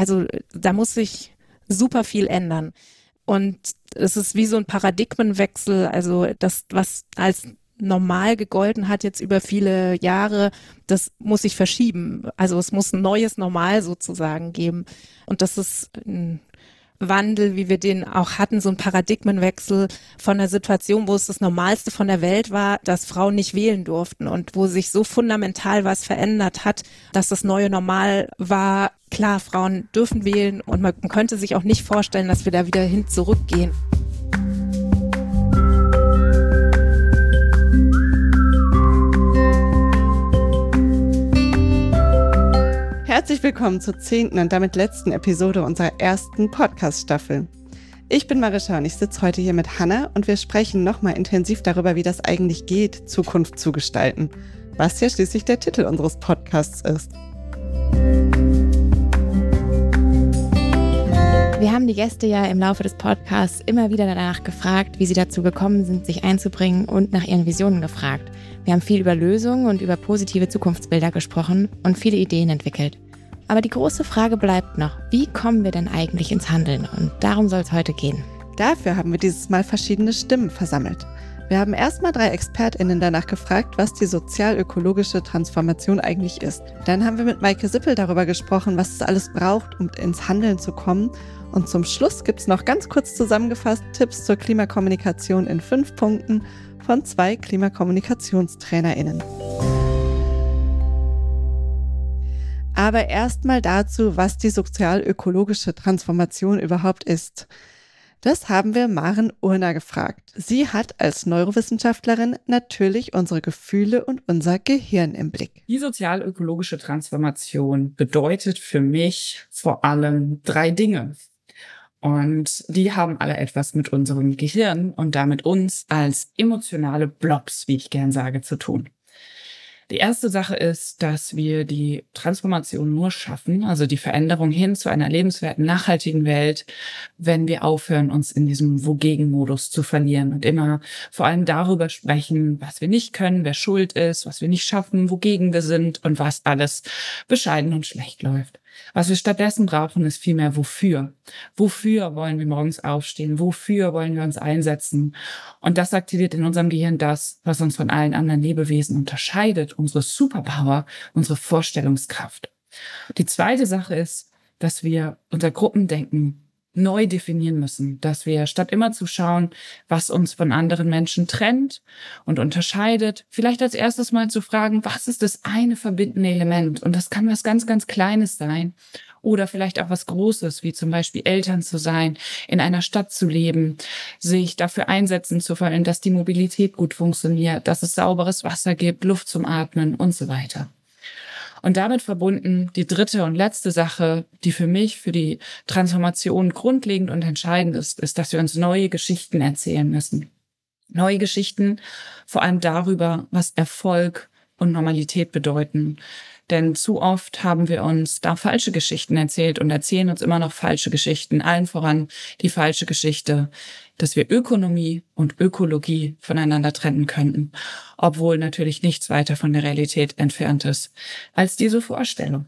Also da muss sich super viel ändern. Und es ist wie so ein Paradigmenwechsel, also das, was als normal gegolten hat jetzt über viele Jahre, das muss sich verschieben. Also es muss ein neues Normal sozusagen geben. Und das ist ein Wandel, wie wir den auch hatten, so ein Paradigmenwechsel von der Situation, wo es das Normalste von der Welt war, dass Frauen nicht wählen durften und wo sich so fundamental was verändert hat, dass das neue Normal war, klar, Frauen dürfen wählen und man könnte sich auch nicht vorstellen, dass wir da wieder hin zurückgehen. Herzlich willkommen zur 10. und damit letzten Episode unserer ersten Podcast-Staffel. Ich bin Marisha und ich sitze heute hier mit Hannah und wir sprechen nochmal intensiv darüber, wie das eigentlich geht, Zukunft zu gestalten, was ja schließlich der Titel unseres Podcasts ist. Wir haben die Gäste ja im Laufe des Podcasts immer wieder danach gefragt, wie sie dazu gekommen sind, sich einzubringen und nach ihren Visionen gefragt. Wir haben viel über Lösungen und über positive Zukunftsbilder gesprochen und viele Ideen entwickelt. Aber die große Frage bleibt noch, wie kommen wir denn eigentlich ins Handeln? Und darum soll es heute gehen. Dafür haben wir dieses Mal verschiedene Stimmen versammelt. Wir haben erstmal 3 ExpertInnen danach gefragt, was die sozial-ökologische Transformation eigentlich ist. Dann haben wir mit Maike Sippel darüber gesprochen, was es alles braucht, um ins Handeln zu kommen. Und zum Schluss gibt es noch ganz kurz zusammengefasst Tipps zur Klimakommunikation in 5 Punkten von 2 KlimakommunikationstrainerInnen. Aber erstmal dazu, was die sozial-ökologische Transformation überhaupt ist. Das haben wir Maren Urner gefragt. Sie hat als Neurowissenschaftlerin natürlich unsere Gefühle und unser Gehirn im Blick. Die sozial-ökologische Transformation bedeutet für mich vor allem 3 Dinge. Und die haben alle etwas mit unserem Gehirn und damit uns als emotionale Blobs, wie ich gern sage, zu tun. Die erste Sache ist, dass wir die Transformation nur schaffen, also die Veränderung hin zu einer lebenswerten, nachhaltigen Welt, wenn wir aufhören, uns in diesem Wogegen-Modus zu verlieren und immer vor allem darüber sprechen, was wir nicht können, wer schuld ist, was wir nicht schaffen, wogegen wir sind und was alles bescheiden und schlecht läuft. Was wir stattdessen brauchen, ist vielmehr wofür. Wofür wollen wir morgens aufstehen? Wofür wollen wir uns einsetzen? Und das aktiviert in unserem Gehirn das, was uns von allen anderen Lebewesen unterscheidet, unsere Superpower, unsere Vorstellungskraft. Die zweite Sache ist, dass wir unser Gruppendenken neu definieren müssen, dass wir statt immer zu schauen, was uns von anderen Menschen trennt und unterscheidet, vielleicht als erstes mal zu fragen, was ist das eine verbindende Element? Und das kann was ganz, ganz Kleines sein oder vielleicht auch was Großes, wie zum Beispiel Eltern zu sein, in einer Stadt zu leben, sich dafür einsetzen zu wollen, dass die Mobilität gut funktioniert, dass es sauberes Wasser gibt, Luft zum Atmen und so weiter. Und damit verbunden die dritte und letzte Sache, die für mich, für die Transformation grundlegend und entscheidend ist, dass wir uns neue Geschichten erzählen müssen. Neue Geschichten, vor allem darüber, was Erfolg und Normalität bedeuten. Denn zu oft haben wir uns da falsche Geschichten erzählt und erzählen uns immer noch falsche Geschichten. Allen voran die falsche Geschichte, dass wir Ökonomie und Ökologie voneinander trennen könnten, obwohl natürlich nichts weiter von der Realität entfernt ist als diese Vorstellung.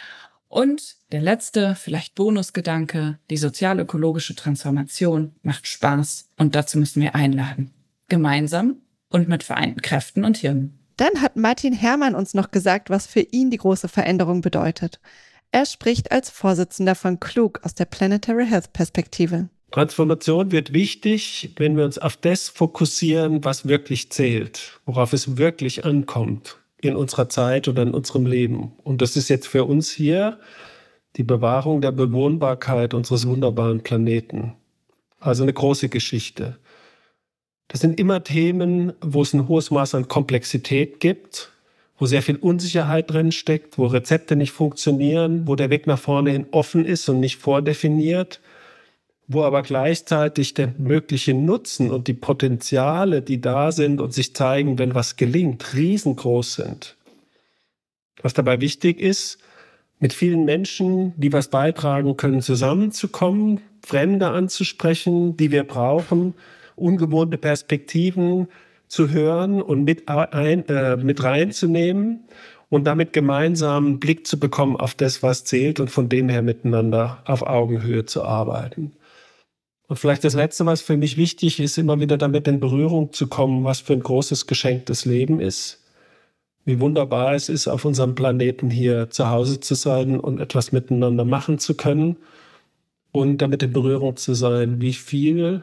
Und der letzte, vielleicht Bonusgedanke, die sozial-ökologische Transformation macht Spaß und dazu müssen wir einladen. Gemeinsam und mit vereinten Kräften und Hirnen. Dann hat Martin Herrmann uns noch gesagt, was für ihn die große Veränderung bedeutet. Er spricht als Vorsitzender von Klug aus der Planetary Health Perspektive. Transformation wird wichtig, wenn wir uns auf das fokussieren, was wirklich zählt, worauf es wirklich ankommt in unserer Zeit oder in unserem Leben. Und das ist jetzt für uns hier die Bewahrung der Bewohnbarkeit unseres wunderbaren Planeten. Also eine große Geschichte. Das sind immer Themen, wo es ein hohes Maß an Komplexität gibt, wo sehr viel Unsicherheit drin steckt, wo Rezepte nicht funktionieren, wo der Weg nach vorne hin offen ist und nicht vordefiniert, wo aber gleichzeitig der mögliche Nutzen und die Potenziale, die da sind und sich zeigen, wenn was gelingt, riesengroß sind. Was dabei wichtig ist, mit vielen Menschen, die was beitragen können, zusammenzukommen, Fremde anzusprechen, die wir brauchen, ungewohnte Perspektiven zu hören und mit reinzunehmen und damit gemeinsam einen Blick zu bekommen auf das, was zählt und von dem her miteinander auf Augenhöhe zu arbeiten. Und vielleicht das Letzte, was für mich wichtig ist, immer wieder damit in Berührung zu kommen, was für ein großes Geschenk das Leben ist. Wie wunderbar es ist, auf unserem Planeten hier zu Hause zu sein und etwas miteinander machen zu können und damit in Berührung zu sein, wie viel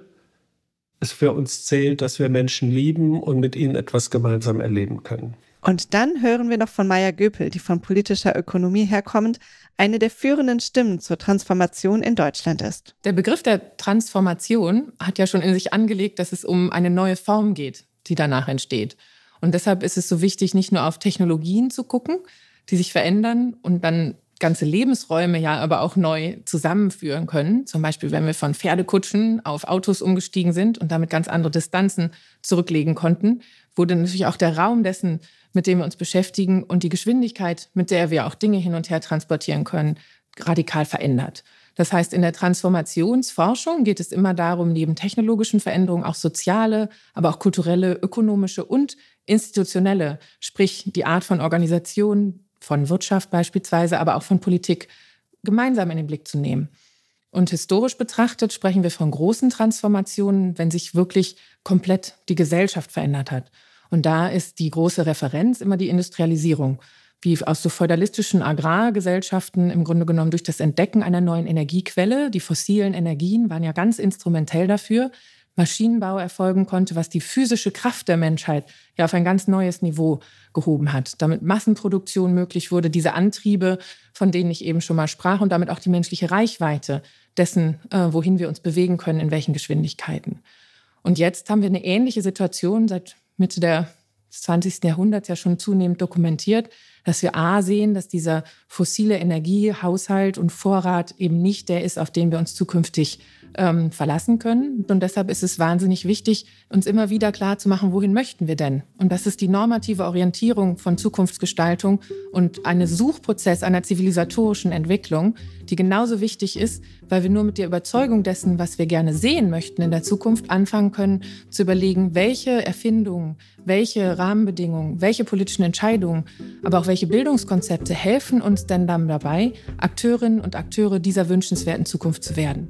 es für uns zählt, dass wir Menschen lieben und mit ihnen etwas gemeinsam erleben können. Und dann hören wir noch von Maya Göpel, die von politischer Ökonomie herkommend eine der führenden Stimmen zur Transformation in Deutschland ist. Der Begriff der Transformation hat ja schon in sich angelegt, dass es um eine neue Form geht, die danach entsteht. Und deshalb ist es so wichtig, nicht nur auf Technologien zu gucken, die sich verändern und dann ganze Lebensräume ja aber auch neu zusammenführen können. Zum Beispiel, wenn wir von Pferdekutschen auf Autos umgestiegen sind und damit ganz andere Distanzen zurücklegen konnten, wurde natürlich auch der Raum dessen, mit dem wir uns beschäftigen und die Geschwindigkeit, mit der wir auch Dinge hin und her transportieren können, radikal verändert. Das heißt, in der Transformationsforschung geht es immer darum, neben technologischen Veränderungen auch soziale, aber auch kulturelle, ökonomische und institutionelle, sprich die Art von Organisation, von Wirtschaft beispielsweise, aber auch von Politik, gemeinsam in den Blick zu nehmen. Und historisch betrachtet sprechen wir von großen Transformationen, wenn sich wirklich komplett die Gesellschaft verändert hat. Und da ist die große Referenz immer die Industrialisierung, wie aus so feudalistischen Agrargesellschaften im Grunde genommen durch das Entdecken einer neuen Energiequelle. Die fossilen Energien waren ja ganz instrumentell dafür, Maschinenbau erfolgen konnte, was die physische Kraft der Menschheit ja auf ein ganz neues Niveau gehoben hat. Damit Massenproduktion möglich wurde, diese Antriebe, von denen ich eben schon mal sprach, und damit auch die menschliche Reichweite dessen, wohin wir uns bewegen können, in welchen Geschwindigkeiten. Und jetzt haben wir eine ähnliche Situation seit Mitte des 20. Jahrhunderts ja schon zunehmend dokumentiert, dass wir sehen, dass dieser fossile Energiehaushalt und Vorrat eben nicht der ist, auf den wir uns zukünftig verlassen können. Und deshalb ist es wahnsinnig wichtig, uns immer wieder klar zu machen, wohin möchten wir denn? Und das ist die normative Orientierung von Zukunftsgestaltung und ein Suchprozess einer zivilisatorischen Entwicklung, die genauso wichtig ist, weil wir nur mit der Überzeugung dessen, was wir gerne sehen möchten in der Zukunft, anfangen können zu überlegen, welche Erfindungen, welche Rahmenbedingungen, welche politischen Entscheidungen, aber auch welche Bildungskonzepte helfen uns denn dann dabei, Akteurinnen und Akteure dieser wünschenswerten Zukunft zu werden.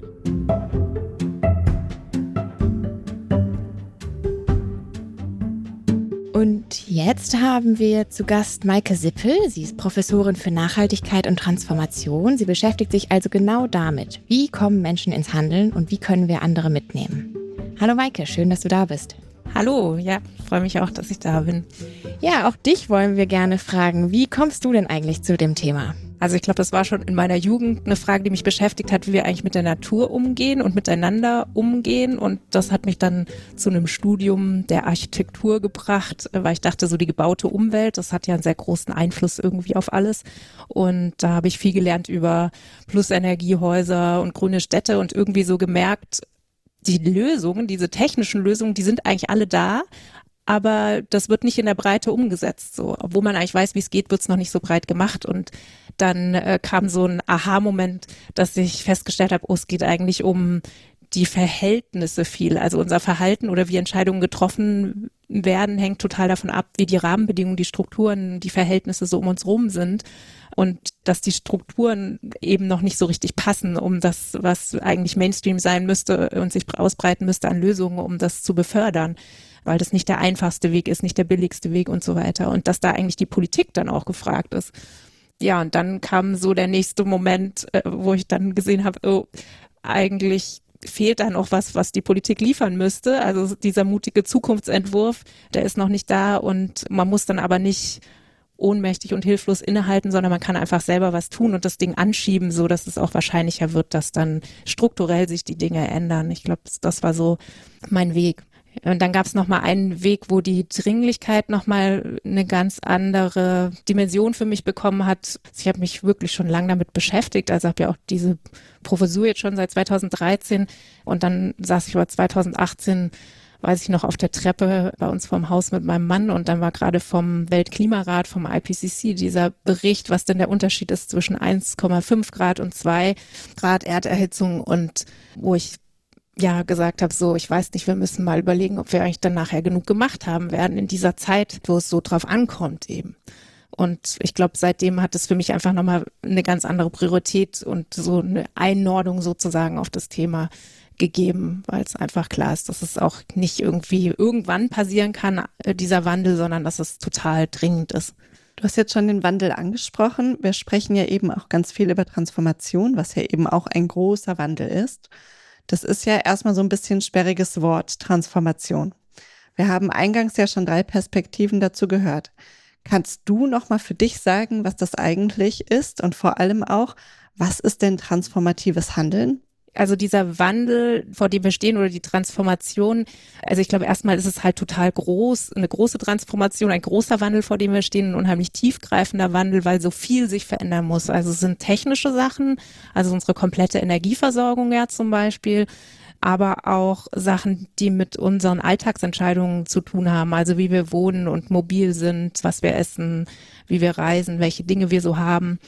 Und jetzt haben wir zu Gast Maike Sippel. Sie ist Professorin für Nachhaltigkeit und Transformation. Sie beschäftigt sich also genau damit, wie kommen Menschen ins Handeln und wie können wir andere mitnehmen. Hallo Maike, schön, dass du da bist. Hallo, ja, freue mich auch, dass ich da bin. Ja, auch dich wollen wir gerne fragen. Wie kommst du denn eigentlich zu dem Thema? Also ich glaube, das war schon in meiner Jugend eine Frage, die mich beschäftigt hat, wie wir eigentlich mit der Natur umgehen und miteinander umgehen. Und das hat mich dann zu einem Studium der Architektur gebracht, weil ich dachte, so die gebaute Umwelt, das hat ja einen sehr großen Einfluss irgendwie auf alles. Und da habe ich viel gelernt über Plusenergiehäuser und grüne Städte und irgendwie so gemerkt, die Lösungen, diese technischen Lösungen, die sind eigentlich alle da, aber das wird nicht in der Breite umgesetzt. So, obwohl man eigentlich weiß, wie es geht, wird es noch nicht so breit gemacht. Und dann kam so ein Aha-Moment, dass ich festgestellt habe, es geht eigentlich um die Verhältnisse viel. Also unser Verhalten oder wie Entscheidungen getroffen werden, hängt total davon ab, wie die Rahmenbedingungen, die Strukturen, die Verhältnisse so um uns rum sind. Und dass die Strukturen eben noch nicht so richtig passen, um das, was eigentlich Mainstream sein müsste und sich ausbreiten müsste an Lösungen, um das zu befördern. Weil das nicht der einfachste Weg ist, nicht der billigste Weg und so weiter. Und dass da eigentlich die Politik dann auch gefragt ist. Ja, und dann kam so der nächste Moment, wo ich dann gesehen habe, eigentlich fehlt da noch was die Politik liefern müsste. Also dieser mutige Zukunftsentwurf, der ist noch nicht da und man muss dann aber nicht ohnmächtig und hilflos innehalten, sondern man kann einfach selber was tun und das Ding anschieben, so dass es auch wahrscheinlicher wird, dass dann strukturell sich die Dinge ändern. Ich glaube, das war so mein Weg. Und dann gab es nochmal einen Weg, wo die Dringlichkeit nochmal eine ganz andere Dimension für mich bekommen hat. Ich habe mich wirklich schon lange damit beschäftigt, also habe ja auch diese Professur jetzt schon seit 2013 und dann saß ich aber 2018, weiß ich noch, auf der Treppe bei uns vorm Haus mit meinem Mann und dann war gerade vom Weltklimarat, vom IPCC dieser Bericht, was denn der Unterschied ist zwischen 1,5 Grad und 2 Grad Erderhitzung und wo ich gesagt habe, so, ich weiß nicht, wir müssen mal überlegen, ob wir eigentlich dann nachher genug gemacht haben werden in dieser Zeit, wo es so drauf ankommt eben. Und ich glaube, seitdem hat es für mich einfach nochmal eine ganz andere Priorität und so eine Einordnung sozusagen auf das Thema gegeben, weil es einfach klar ist, dass es auch nicht irgendwie irgendwann passieren kann, dieser Wandel, sondern dass es total dringend ist. Du hast jetzt schon den Wandel angesprochen. Wir sprechen ja eben auch ganz viel über Transformation, was ja eben auch ein großer Wandel ist. Das ist ja erstmal so ein bisschen sperriges Wort, Transformation. Wir haben eingangs ja schon 3 Perspektiven dazu gehört. Kannst du nochmal für dich sagen, was das eigentlich ist und vor allem auch, was ist denn transformatives Handeln? Also dieser Wandel, vor dem wir stehen, oder die Transformation, also ich glaube, erstmal ist es halt total groß, eine große Transformation, ein großer Wandel, vor dem wir stehen, ein unheimlich tiefgreifender Wandel, weil so viel sich verändern muss. Also es sind technische Sachen, also unsere komplette Energieversorgung ja zum Beispiel, aber auch Sachen, die mit unseren Alltagsentscheidungen zu tun haben, also wie wir wohnen und mobil sind, was wir essen, wie wir reisen, welche Dinge wir so haben.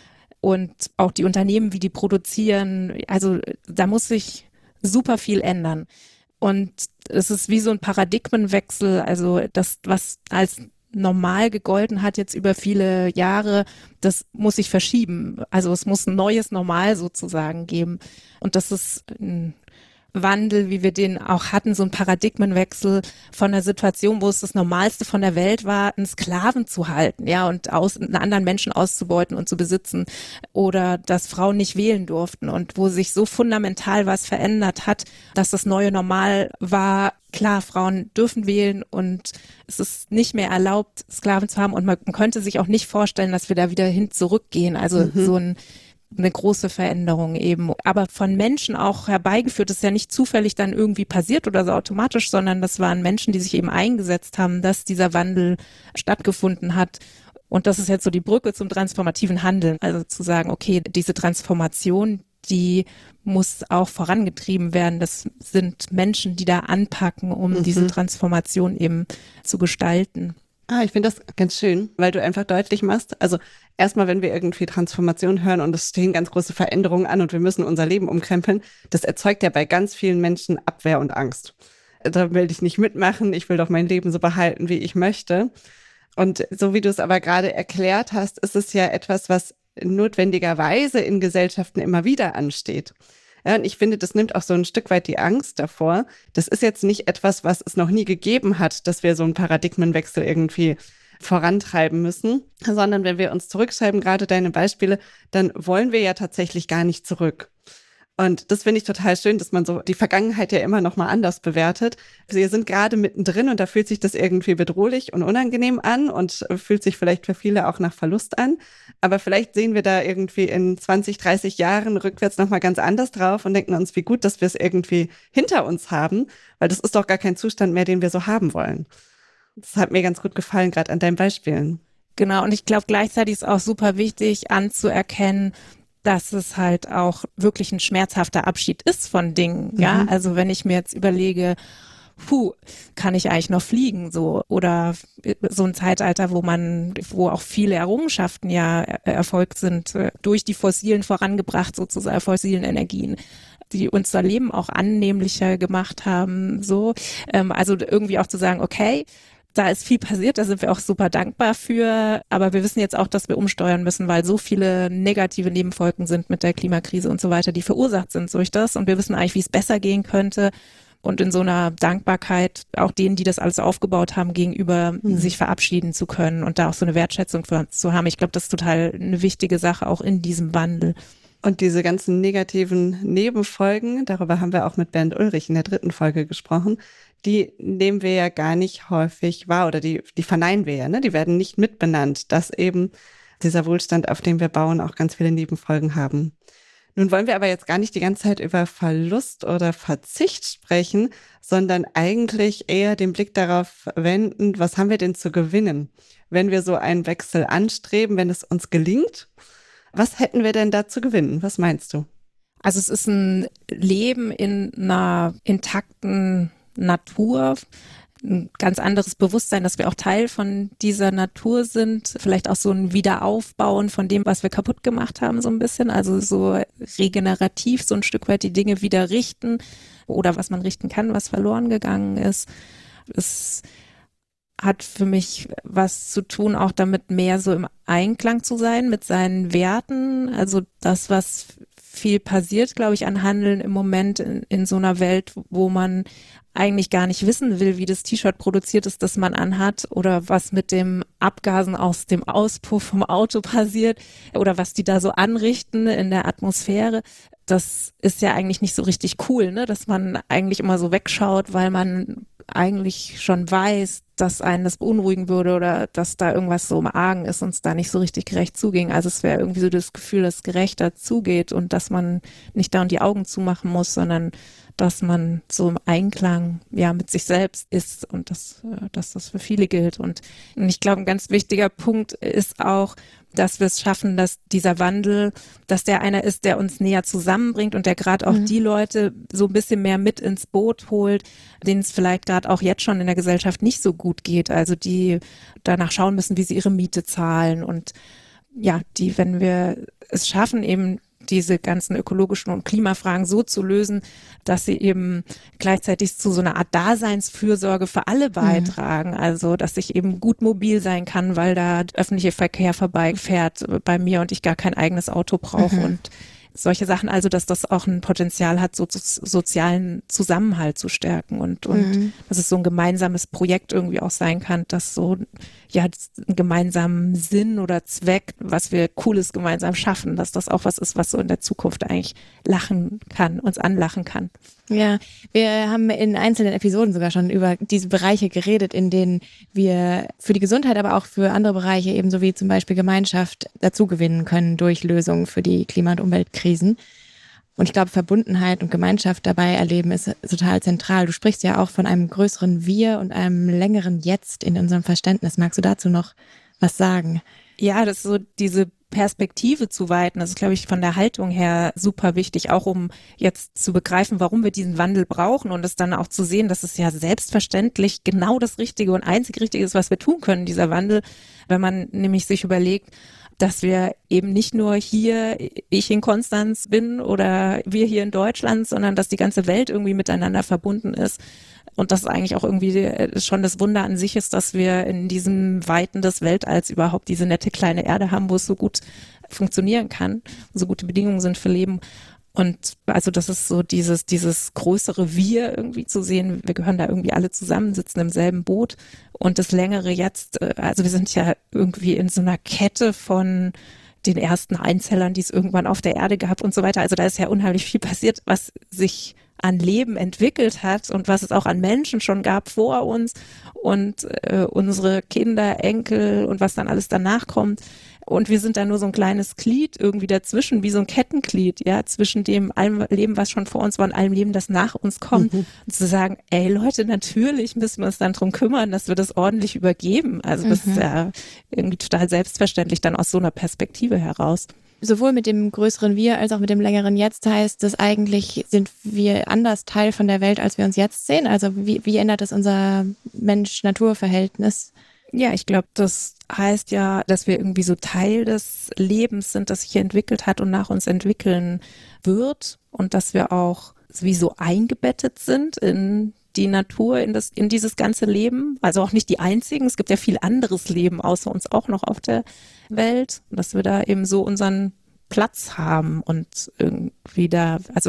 Und auch die Unternehmen, wie die produzieren, also da muss sich super viel ändern. Und es ist wie so ein Paradigmenwechsel, also das, was als normal gegolten hat jetzt über viele Jahre, das muss sich verschieben. Also es muss ein neues Normal sozusagen geben. Und das ist ein Wandel, wie wir den auch hatten, so ein Paradigmenwechsel von einer Situation, wo es das Normalste von der Welt war, einen Sklaven zu halten, ja, und einen anderen Menschen auszubeuten und zu besitzen, oder dass Frauen nicht wählen durften, und wo sich so fundamental was verändert hat, dass das neue Normal war, klar, Frauen dürfen wählen und es ist nicht mehr erlaubt, Sklaven zu haben, und man könnte sich auch nicht vorstellen, dass wir da wieder hin zurückgehen, also so eine große Veränderung eben, aber von Menschen auch herbeigeführt. Das ist ja nicht zufällig dann irgendwie passiert oder so automatisch, sondern das waren Menschen, die sich eben eingesetzt haben, dass dieser Wandel stattgefunden hat. Und das ist jetzt so die Brücke zum transformativen Handeln. Also zu sagen, okay, diese Transformation, die muss auch vorangetrieben werden. Das sind Menschen, die da anpacken, um diese Transformation eben zu gestalten. Ich finde das ganz schön, weil du einfach deutlich machst, also erstmal, wenn wir irgendwie Transformation hören und es stehen ganz große Veränderungen an und wir müssen unser Leben umkrempeln, das erzeugt ja bei ganz vielen Menschen Abwehr und Angst. Da will ich nicht mitmachen, ich will doch mein Leben so behalten, wie ich möchte. Und so wie du es aber gerade erklärt hast, ist es ja etwas, was notwendigerweise in Gesellschaften immer wieder ansteht. Ja, und ich finde, das nimmt auch so ein Stück weit die Angst davor. Das ist jetzt nicht etwas, was es noch nie gegeben hat, dass wir so einen Paradigmenwechsel irgendwie vorantreiben müssen, sondern wenn wir uns zurückschreiben, gerade deine Beispiele, dann wollen wir ja tatsächlich gar nicht zurück. Und das finde ich total schön, dass man so die Vergangenheit ja immer noch mal anders bewertet. Wir sind gerade mittendrin und da fühlt sich das irgendwie bedrohlich und unangenehm an und fühlt sich vielleicht für viele auch nach Verlust an. Aber vielleicht sehen wir da irgendwie in 20, 30 Jahren rückwärts noch mal ganz anders drauf und denken uns, wie gut, dass wir es irgendwie hinter uns haben, weil das ist doch gar kein Zustand mehr, den wir so haben wollen. Das hat mir ganz gut gefallen, gerade an deinen Beispielen. Genau, und ich glaube, gleichzeitig ist auch super wichtig anzuerkennen, dass es halt auch wirklich ein schmerzhafter Abschied ist von Dingen, ja. Also wenn ich mir jetzt überlege, kann ich eigentlich noch fliegen, so, oder so ein Zeitalter, wo auch viele Errungenschaften ja erfolgt sind, durch die fossilen vorangebracht, sozusagen fossilen Energien, die unser Leben auch annehmlicher gemacht haben, so. Also irgendwie auch zu sagen, okay, da ist viel passiert, da sind wir auch super dankbar für, aber wir wissen jetzt auch, dass wir umsteuern müssen, weil so viele negative Nebenfolgen sind mit der Klimakrise und so weiter, die verursacht sind durch das, und wir wissen eigentlich, wie es besser gehen könnte, und in so einer Dankbarkeit auch denen, die das alles aufgebaut haben, gegenüber sich verabschieden zu können und da auch so eine Wertschätzung für uns zu haben. Ich glaube, das ist total eine wichtige Sache auch in diesem Wandel. Und diese ganzen negativen Nebenfolgen, darüber haben wir auch mit Bernd Ulrich in der 3. Folge gesprochen, die nehmen wir ja gar nicht häufig wahr oder die verneinen wir ja, ne? Die werden nicht mitbenannt, dass eben dieser Wohlstand, auf dem wir bauen, auch ganz viele Nebenfolgen haben. Nun wollen wir aber jetzt gar nicht die ganze Zeit über Verlust oder Verzicht sprechen, sondern eigentlich eher den Blick darauf wenden, was haben wir denn zu gewinnen, wenn wir so einen Wechsel anstreben, wenn es uns gelingt. Was hätten wir denn da zu gewinnen? Was meinst du? Also es ist ein Leben in einer intakten Natur, ein ganz anderes Bewusstsein, dass wir auch Teil von dieser Natur sind, vielleicht auch so ein Wiederaufbauen von dem, was wir kaputt gemacht haben, so ein bisschen, also so regenerativ so ein Stück weit die Dinge wieder richten oder was man richten kann, was verloren gegangen ist. Es hat für mich was zu tun, auch damit mehr so im Einklang zu sein mit seinen Werten. Also das, was viel passiert, glaube ich, an Handeln im Moment in so einer Welt, wo man eigentlich gar nicht wissen will, wie das T-Shirt produziert ist, das man anhat, oder was mit dem Abgasen aus dem Auspuff vom Auto passiert oder was die da so anrichten in der Atmosphäre. Das ist ja eigentlich nicht so richtig cool, ne? Dass man eigentlich immer so wegschaut, weil man eigentlich schon weiß, dass einen das beunruhigen würde oder dass da irgendwas so im Argen ist und es da nicht so richtig gerecht zuging. Also es wäre irgendwie so das Gefühl, dass es gerechter zugeht und dass man nicht da und die Augen zumachen muss, sondern dass man so im Einklang ja mit sich selbst ist und dass das für viele gilt. Und ich glaube, ein ganz wichtiger Punkt ist auch, dass wir es schaffen, dass dieser Wandel, dass der einer ist, der uns näher zusammenbringt und der gerade auch die Leute so ein bisschen mehr mit ins Boot holt, denen es vielleicht gerade auch jetzt schon in der Gesellschaft nicht so gut geht. Also die danach schauen müssen, wie sie ihre Miete zahlen und ja, die, wenn wir es schaffen, eben diese ganzen ökologischen und Klimafragen so zu lösen, dass sie eben gleichzeitig zu so einer Art Daseinsfürsorge für alle beitragen. Also, dass ich eben gut mobil sein kann, weil da öffentlicher Verkehr vorbeifährt bei mir und ich gar kein eigenes Auto brauche und solche Sachen, also dass das auch ein Potenzial hat, so sozialen Zusammenhalt zu stärken und dass es so ein gemeinsames Projekt irgendwie auch sein kann, dass so ja einen gemeinsamen Sinn oder Zweck, was wir Cooles gemeinsam schaffen, dass das auch was ist, was so in der Zukunft eigentlich lachen kann, uns anlachen kann. Ja, wir haben in einzelnen Episoden sogar schon über diese Bereiche geredet, in denen wir für die Gesundheit, aber auch für andere Bereiche, ebenso wie zum Beispiel Gemeinschaft, dazugewinnen können durch Lösungen für die Klima- und Umweltkrisen. Und ich glaube, Verbundenheit und Gemeinschaft dabei erleben ist total zentral. Du sprichst ja auch von einem größeren Wir und einem längeren Jetzt in unserem Verständnis. Magst du dazu noch was sagen? Ja, das ist so diese Perspektive zu weiten. Das ist, glaube ich, von der Haltung her super wichtig, auch um jetzt zu begreifen, warum wir diesen Wandel brauchen und es dann auch zu sehen, dass es ja selbstverständlich genau das Richtige und einzig Richtige ist, was wir tun können, dieser Wandel, wenn man nämlich sich überlegt, dass wir eben nicht nur hier, ich in Konstanz bin oder wir hier in Deutschland, sondern dass die ganze Welt irgendwie miteinander verbunden ist. Und das eigentlich auch irgendwie schon das Wunder an sich ist, dass wir in diesem Weiten des Weltalls überhaupt diese nette kleine Erde haben, wo es so gut funktionieren kann, so gute Bedingungen sind für Leben. Und also das ist so dieses größere Wir irgendwie zu sehen. Wir gehören da irgendwie alle zusammen, sitzen im selben Boot. Und das längere Jetzt, also wir sind ja irgendwie in so einer Kette von den ersten Einzellern, die es irgendwann auf der Erde gab und so weiter. Also da ist ja unheimlich viel passiert, was sich an Leben entwickelt hat und was es auch an Menschen schon gab vor uns und unsere Kinder, Enkel und was dann alles danach kommt. Und wir sind da nur so ein kleines Glied irgendwie dazwischen, wie so ein Kettenglied, ja, zwischen dem allem Leben, was schon vor uns war und allem Leben, das nach uns kommt. Und zu sagen, ey Leute, natürlich müssen wir uns dann drum kümmern, dass wir das ordentlich übergeben. Also das ist ja irgendwie total selbstverständlich dann aus so einer Perspektive heraus. Sowohl mit dem größeren Wir als auch mit dem längeren Jetzt heißt es eigentlich, sind wir anders Teil von der Welt, als wir uns jetzt sehen? Also wie ändert es unser Mensch-Natur-Verhältnis? Ja, ich glaube, das heißt ja, dass wir irgendwie so Teil des Lebens sind, das sich hier entwickelt hat und nach uns entwickeln wird und dass wir auch wie so eingebettet sind in die Natur, in dieses ganze Leben. Also auch nicht die einzigen. Es gibt ja viel anderes Leben außer uns auch noch auf der Welt. Dass wir da eben so unseren Platz haben und irgendwie da, also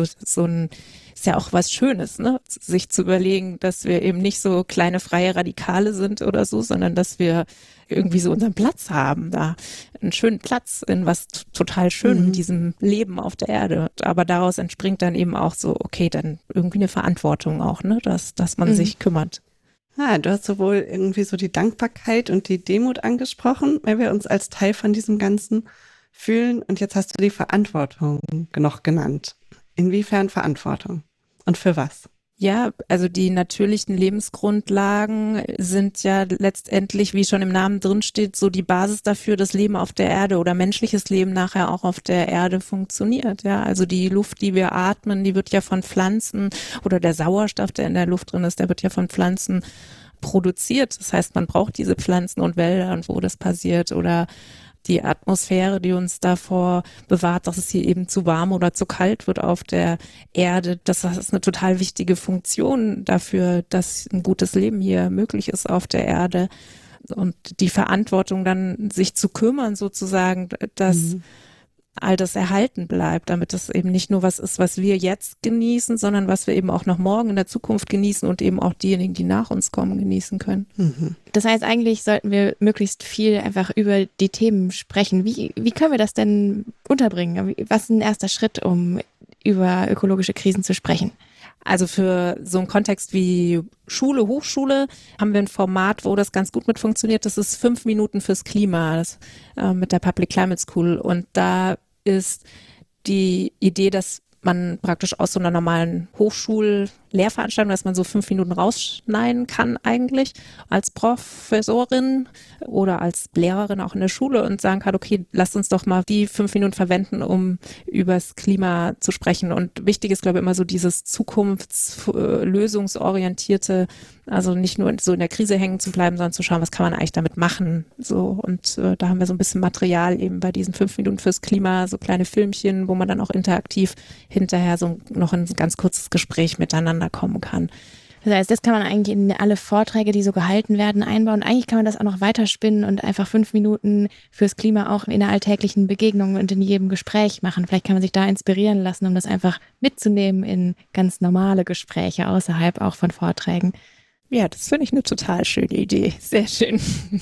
ist ja auch was Schönes, ne? Sich zu überlegen, dass wir eben nicht so kleine freie Radikale sind oder so, sondern dass wir irgendwie so unseren Platz haben, da einen schönen Platz in was total Schönem, in diesem Leben auf der Erde. Aber daraus entspringt dann eben auch so, okay, dann irgendwie eine Verantwortung auch, ne, dass man sich kümmert. Du hast sowohl irgendwie so die Dankbarkeit und die Demut angesprochen, weil wir uns als Teil von diesem Ganzen fühlen. Und jetzt hast du die Verantwortung noch genannt. Inwiefern Verantwortung? Und für was? Ja, also die natürlichen Lebensgrundlagen sind ja letztendlich, wie schon im Namen drin steht, so die Basis dafür, dass Leben auf der Erde oder menschliches Leben nachher auch auf der Erde funktioniert. Ja, also die Luft, die wir atmen, die wird ja von Pflanzen oder der Sauerstoff, der in der Luft drin ist, der wird ja von Pflanzen produziert. Das heißt, man braucht diese Pflanzen und Wälder und wo das passiert oder die Atmosphäre, die uns davor bewahrt, dass es hier eben zu warm oder zu kalt wird auf der Erde. Das ist eine total wichtige Funktion dafür, dass ein gutes Leben hier möglich ist auf der Erde. Und die Verantwortung dann, sich zu kümmern sozusagen, dass all das erhalten bleibt, damit das eben nicht nur was ist, was wir jetzt genießen, sondern was wir eben auch noch morgen in der Zukunft genießen und eben auch diejenigen, die nach uns kommen, genießen können. Das heißt, eigentlich sollten wir möglichst viel einfach über die Themen sprechen. Wie können wir das denn unterbringen? Was ist ein erster Schritt, um über ökologische Krisen zu sprechen? Also für so einen Kontext wie Schule, Hochschule haben wir ein Format, wo das ganz gut mit funktioniert. Das ist 5 Minuten fürs Klima, mit der Public Climate School. Und da ist die Idee, dass man praktisch aus so einer normalen Hochschullehrveranstaltung, dass man so 5 Minuten rausschneiden kann eigentlich als Professorin oder als Lehrerin auch in der Schule und sagen kann, okay, lasst uns doch mal die 5 Minuten verwenden, um übers Klima zu sprechen. Und wichtig ist, glaube ich, immer so dieses zukunftslösungsorientierte, also nicht nur so in der Krise hängen zu bleiben, sondern zu schauen, was kann man eigentlich damit machen. So, und da haben wir so ein bisschen Material eben bei diesen 5 Minuten fürs Klima, so kleine Filmchen, wo man dann auch interaktiv hinterher so noch ein ganz kurzes Gespräch miteinander kommen kann. Das heißt, das kann man eigentlich in alle Vorträge, die so gehalten werden, einbauen. Eigentlich kann man das auch noch weiterspinnen und einfach 5 Minuten fürs Klima auch in der alltäglichen Begegnung und in jedem Gespräch machen. Vielleicht kann man sich da inspirieren lassen, um das einfach mitzunehmen in ganz normale Gespräche außerhalb auch von Vorträgen. Ja, das finde ich eine total schöne Idee. Sehr schön.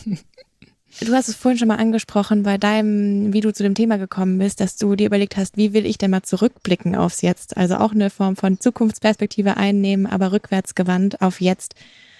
Du hast es vorhin schon mal angesprochen bei deinem, wie du zu dem Thema gekommen bist, dass du dir überlegt hast, wie will ich denn mal zurückblicken aufs Jetzt? Also auch eine Form von Zukunftsperspektive einnehmen, aber rückwärtsgewandt auf Jetzt.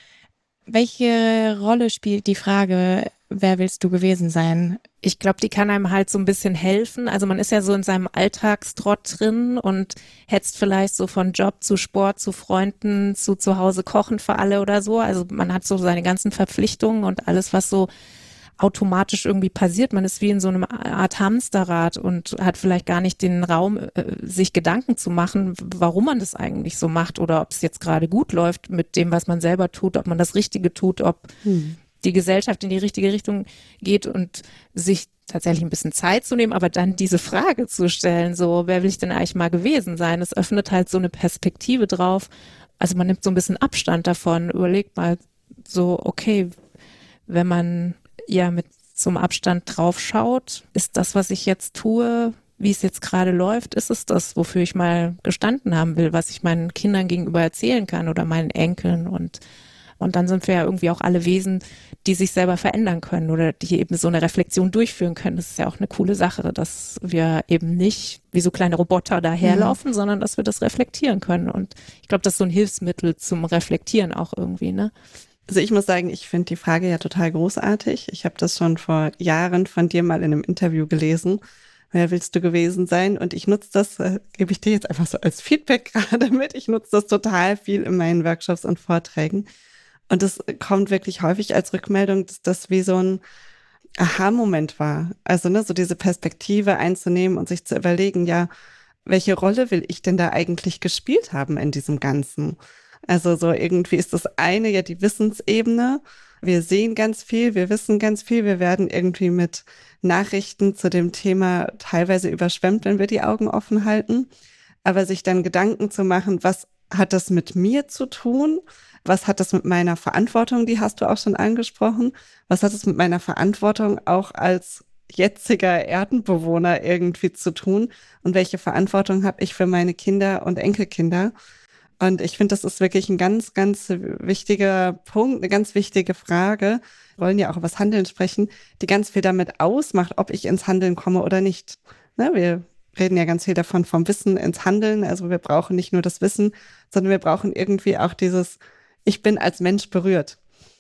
Welche Rolle spielt die Frage, wer willst du gewesen sein? Ich glaube, die kann einem halt so ein bisschen helfen. Also man ist ja so in seinem Alltagstrott drin und hetzt vielleicht so von Job zu Sport, zu Freunden, zu Hause kochen für alle oder so. Also man hat so seine ganzen Verpflichtungen und alles, was so automatisch irgendwie passiert. Man ist wie in so einem Art Hamsterrad und hat vielleicht gar nicht den Raum, sich Gedanken zu machen, warum man das eigentlich so macht oder ob es jetzt gerade gut läuft mit dem, was man selber tut, ob man das Richtige tut, ob die Gesellschaft in die richtige Richtung geht und sich tatsächlich ein bisschen Zeit zu nehmen, aber dann diese Frage zu stellen, so, wer will ich denn eigentlich mal gewesen sein? Es öffnet halt so eine Perspektive drauf. Also man nimmt so ein bisschen Abstand davon, überlegt mal so, okay, wenn man ja mit so einem Abstand drauf schaut, ist das, was ich jetzt tue, wie es jetzt gerade läuft, ist es das, wofür ich mal gestanden haben will, was ich meinen Kindern gegenüber erzählen kann oder meinen Enkeln und dann sind wir ja irgendwie auch alle Wesen, die sich selber verändern können oder die eben so eine Reflexion durchführen können. Das ist ja auch eine coole Sache, dass wir eben nicht wie so kleine Roboter daherlaufen, sondern dass wir das reflektieren können. Und ich glaube, das ist so ein Hilfsmittel zum Reflektieren auch irgendwie, ne? Also ich muss sagen, ich finde die Frage ja total großartig. Ich habe das schon vor Jahren von dir mal in einem Interview gelesen. Wer willst du gewesen sein? Und ich nutze das, gebe ich dir jetzt einfach so als Feedback gerade mit. Ich nutze das total viel in meinen Workshops und Vorträgen. Und es kommt wirklich häufig als Rückmeldung, dass das wie so ein Aha-Moment war. Also ne, so diese Perspektive einzunehmen und sich zu überlegen, ja, welche Rolle will ich denn da eigentlich gespielt haben in diesem Ganzen? Also so irgendwie ist das eine ja die Wissensebene. Wir sehen ganz viel, wir wissen ganz viel, wir werden irgendwie mit Nachrichten zu dem Thema teilweise überschwemmt, wenn wir die Augen offen halten. Aber sich dann Gedanken zu machen, was hat das mit mir zu tun? Was hat das mit meiner Verantwortung, die hast du auch schon angesprochen? Was hat es mit meiner Verantwortung auch als jetziger Erdenbewohner irgendwie zu tun? Und welche Verantwortung habe ich für meine Kinder und Enkelkinder? Und ich finde, das ist wirklich ein ganz, ganz wichtiger Punkt, eine ganz wichtige Frage. Wir wollen ja auch über das Handeln sprechen, die ganz viel damit ausmacht, ob ich ins Handeln komme oder nicht. Ne, wir reden ja ganz viel davon, vom Wissen ins Handeln. Also wir brauchen nicht nur das Wissen, sondern wir brauchen irgendwie auch dieses, ich bin als Mensch berührt,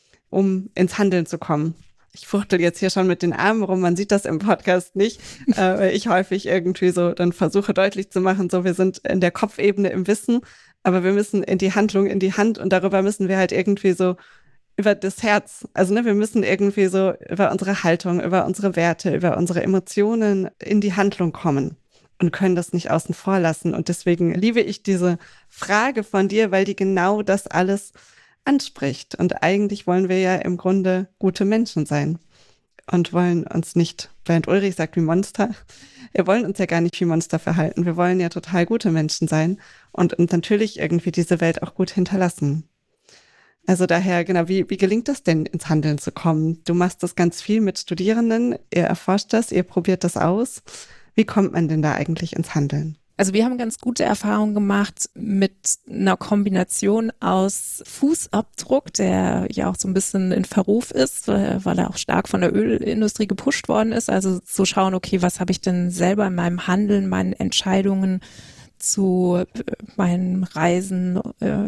um ins Handeln zu kommen. Ich fuchtel jetzt hier schon mit den Armen rum, man sieht das im Podcast nicht, weil ich häufig irgendwie so dann versuche deutlich zu machen, so wir sind in der Kopfebene im Wissen, aber wir müssen in die Handlung, in die Hand und darüber müssen wir halt irgendwie so über das Herz, also ne, wir müssen irgendwie so über unsere Haltung, über unsere Werte, über unsere Emotionen in die Handlung kommen und können das nicht außen vor lassen. Und deswegen liebe ich diese Frage von dir, weil die genau das alles anspricht. Und eigentlich wollen wir ja im Grunde gute Menschen sein. und wollen uns nicht, Bernd Ulrich sagt wie Monster, wir wollen uns ja gar nicht wie Monster verhalten. Wir wollen ja total gute Menschen sein und natürlich irgendwie diese Welt auch gut hinterlassen. Also daher, genau, wie gelingt das denn, ins Handeln zu kommen? Du machst das ganz viel mit Studierenden, ihr erforscht das, ihr probiert das aus. Wie kommt man denn da eigentlich ins Handeln? Also wir haben ganz gute Erfahrungen gemacht mit einer Kombination aus Fußabdruck, der ja auch so ein bisschen in Verruf ist, weil er auch stark von der Ölindustrie gepusht worden ist. Also zu schauen, okay, was habe ich denn selber in meinem Handeln, meinen Entscheidungen zu meinen Reisen,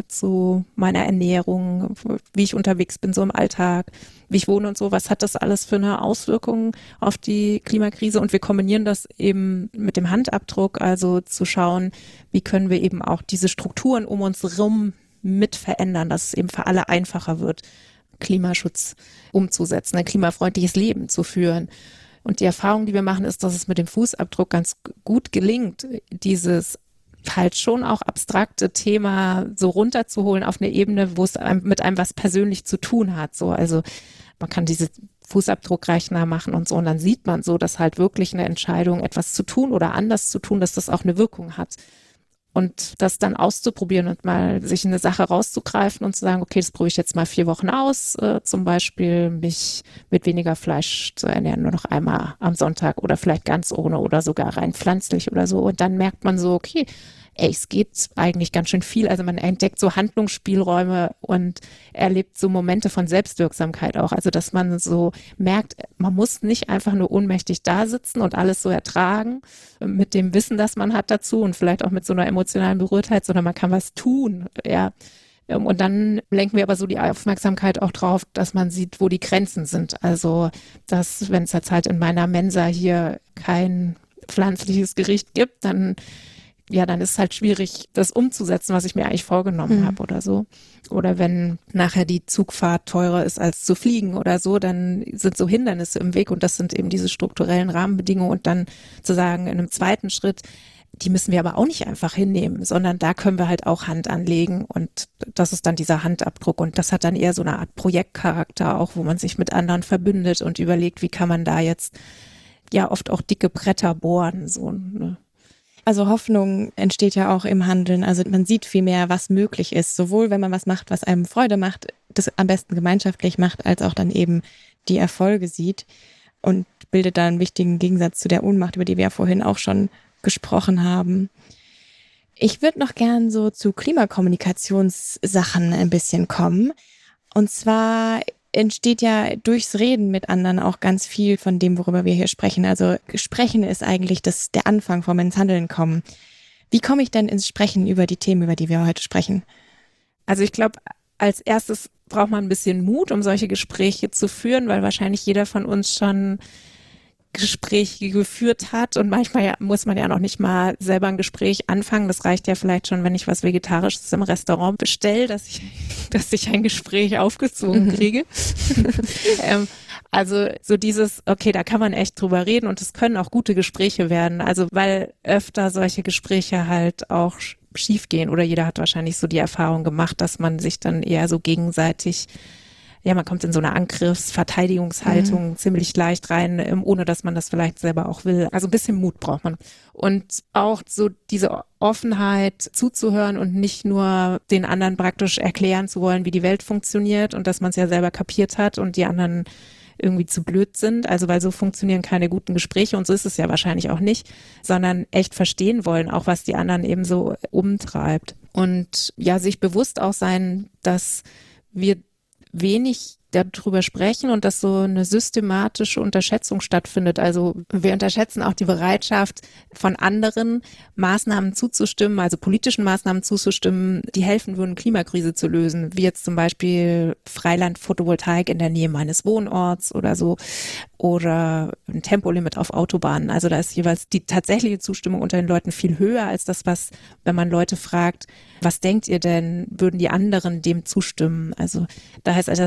zu meiner Ernährung, wie ich unterwegs bin so im Alltag, wie ich wohne und so, was hat das alles für eine Auswirkung auf die Klimakrise? Und wir kombinieren das eben mit dem Handabdruck, also zu schauen, wie können wir eben auch diese Strukturen um uns herum mit verändern, dass es eben für alle einfacher wird, Klimaschutz umzusetzen, ein klimafreundliches Leben zu führen. Und die Erfahrung, die wir machen, ist, dass es mit dem Fußabdruck ganz gut gelingt, dieses halt schon auch abstrakte Thema so runterzuholen auf eine Ebene, wo es mit einem was persönlich zu tun hat. So, also man kann diese Fußabdruckrechner machen und so, und dann sieht man so, dass halt wirklich eine Entscheidung, etwas zu tun oder anders zu tun, dass das auch eine Wirkung hat. Und das dann auszuprobieren und mal sich eine Sache rauszugreifen und zu sagen, okay, das probiere ich jetzt mal 4 Wochen aus, zum Beispiel mich mit weniger Fleisch zu ernähren, nur noch einmal am Sonntag oder vielleicht ganz ohne oder sogar rein pflanzlich oder so. Und dann merkt man so, okay, es geht eigentlich ganz schön viel. Also man entdeckt so Handlungsspielräume und erlebt so Momente von Selbstwirksamkeit auch. Also dass man so merkt, man muss nicht einfach nur ohnmächtig da sitzen und alles so ertragen mit dem Wissen, das man hat dazu und vielleicht auch mit so einer emotionalen Berührtheit, sondern man kann was tun, ja. Und dann lenken wir aber so die Aufmerksamkeit auch drauf, dass man sieht, wo die Grenzen sind. Also, dass, wenn es jetzt halt in meiner Mensa hier kein pflanzliches Gericht gibt, dann ist es halt schwierig, das umzusetzen, was ich mir eigentlich vorgenommen habe oder so. Oder wenn nachher die Zugfahrt teurer ist als zu fliegen oder so, dann sind so Hindernisse im Weg und das sind eben diese strukturellen Rahmenbedingungen und dann zu sagen, in einem zweiten Schritt, die müssen wir aber auch nicht einfach hinnehmen, sondern da können wir halt auch Hand anlegen und das ist dann dieser Handabdruck und das hat dann eher so eine Art Projektcharakter auch, wo man sich mit anderen verbündet und überlegt, wie kann man da jetzt ja oft auch dicke Bretter bohren, so, ne? Also Hoffnung entsteht ja auch im Handeln. Also man sieht viel mehr, was möglich ist. Sowohl wenn man was macht, was einem Freude macht, das am besten gemeinschaftlich macht, als auch dann eben die Erfolge sieht und bildet da einen wichtigen Gegensatz zu der Ohnmacht, über die wir ja vorhin auch schon gesprochen haben. Ich würde noch gern so zu Klimakommunikationssachen ein bisschen kommen. Und zwar entsteht ja durchs Reden mit anderen auch ganz viel von dem, worüber wir hier sprechen. Also Sprechen ist eigentlich der Anfang vom ins Handeln kommen. Wie komme ich denn ins Sprechen über die Themen, über die wir heute sprechen? Also ich glaube, als erstes braucht man ein bisschen Mut, um solche Gespräche zu führen, weil wahrscheinlich jeder von uns schon Gespräche geführt hat und manchmal muss man ja noch nicht mal selber ein Gespräch anfangen. Das reicht ja vielleicht schon, wenn ich was Vegetarisches im Restaurant bestelle, dass ich ein Gespräch aufgezogen kriege. Also so dieses, okay, da kann man echt drüber reden und es können auch gute Gespräche werden. Also weil öfter solche Gespräche halt auch schief gehen oder jeder hat wahrscheinlich so die Erfahrung gemacht, dass man sich dann eher so gegenseitig man kommt in so eine Angriffs-Verteidigungshaltung ziemlich leicht rein, ohne dass man das vielleicht selber auch will. Also ein bisschen Mut braucht man. Und auch so diese Offenheit zuzuhören und nicht nur den anderen praktisch erklären zu wollen, wie die Welt funktioniert und dass man es ja selber kapiert hat und die anderen irgendwie zu blöd sind. Also weil so funktionieren keine guten Gespräche und so ist es ja wahrscheinlich auch nicht, sondern echt verstehen wollen, auch was die anderen eben so umtreibt. Und ja, sich bewusst auch sein, dass wir wenig darüber sprechen und dass so eine systematische Unterschätzung stattfindet. Also wir unterschätzen auch die Bereitschaft von anderen, Maßnahmen zuzustimmen, also politischen Maßnahmen zuzustimmen, die helfen würden, Klimakrise zu lösen, wie jetzt zum Beispiel Freiland-Photovoltaik in der Nähe meines Wohnorts oder so oder ein Tempolimit auf Autobahnen. Also da ist jeweils die tatsächliche Zustimmung unter den Leuten viel höher als das, was, wenn man Leute fragt, was denkt ihr denn, würden die anderen dem zustimmen? Also da heißt also, das ist voll das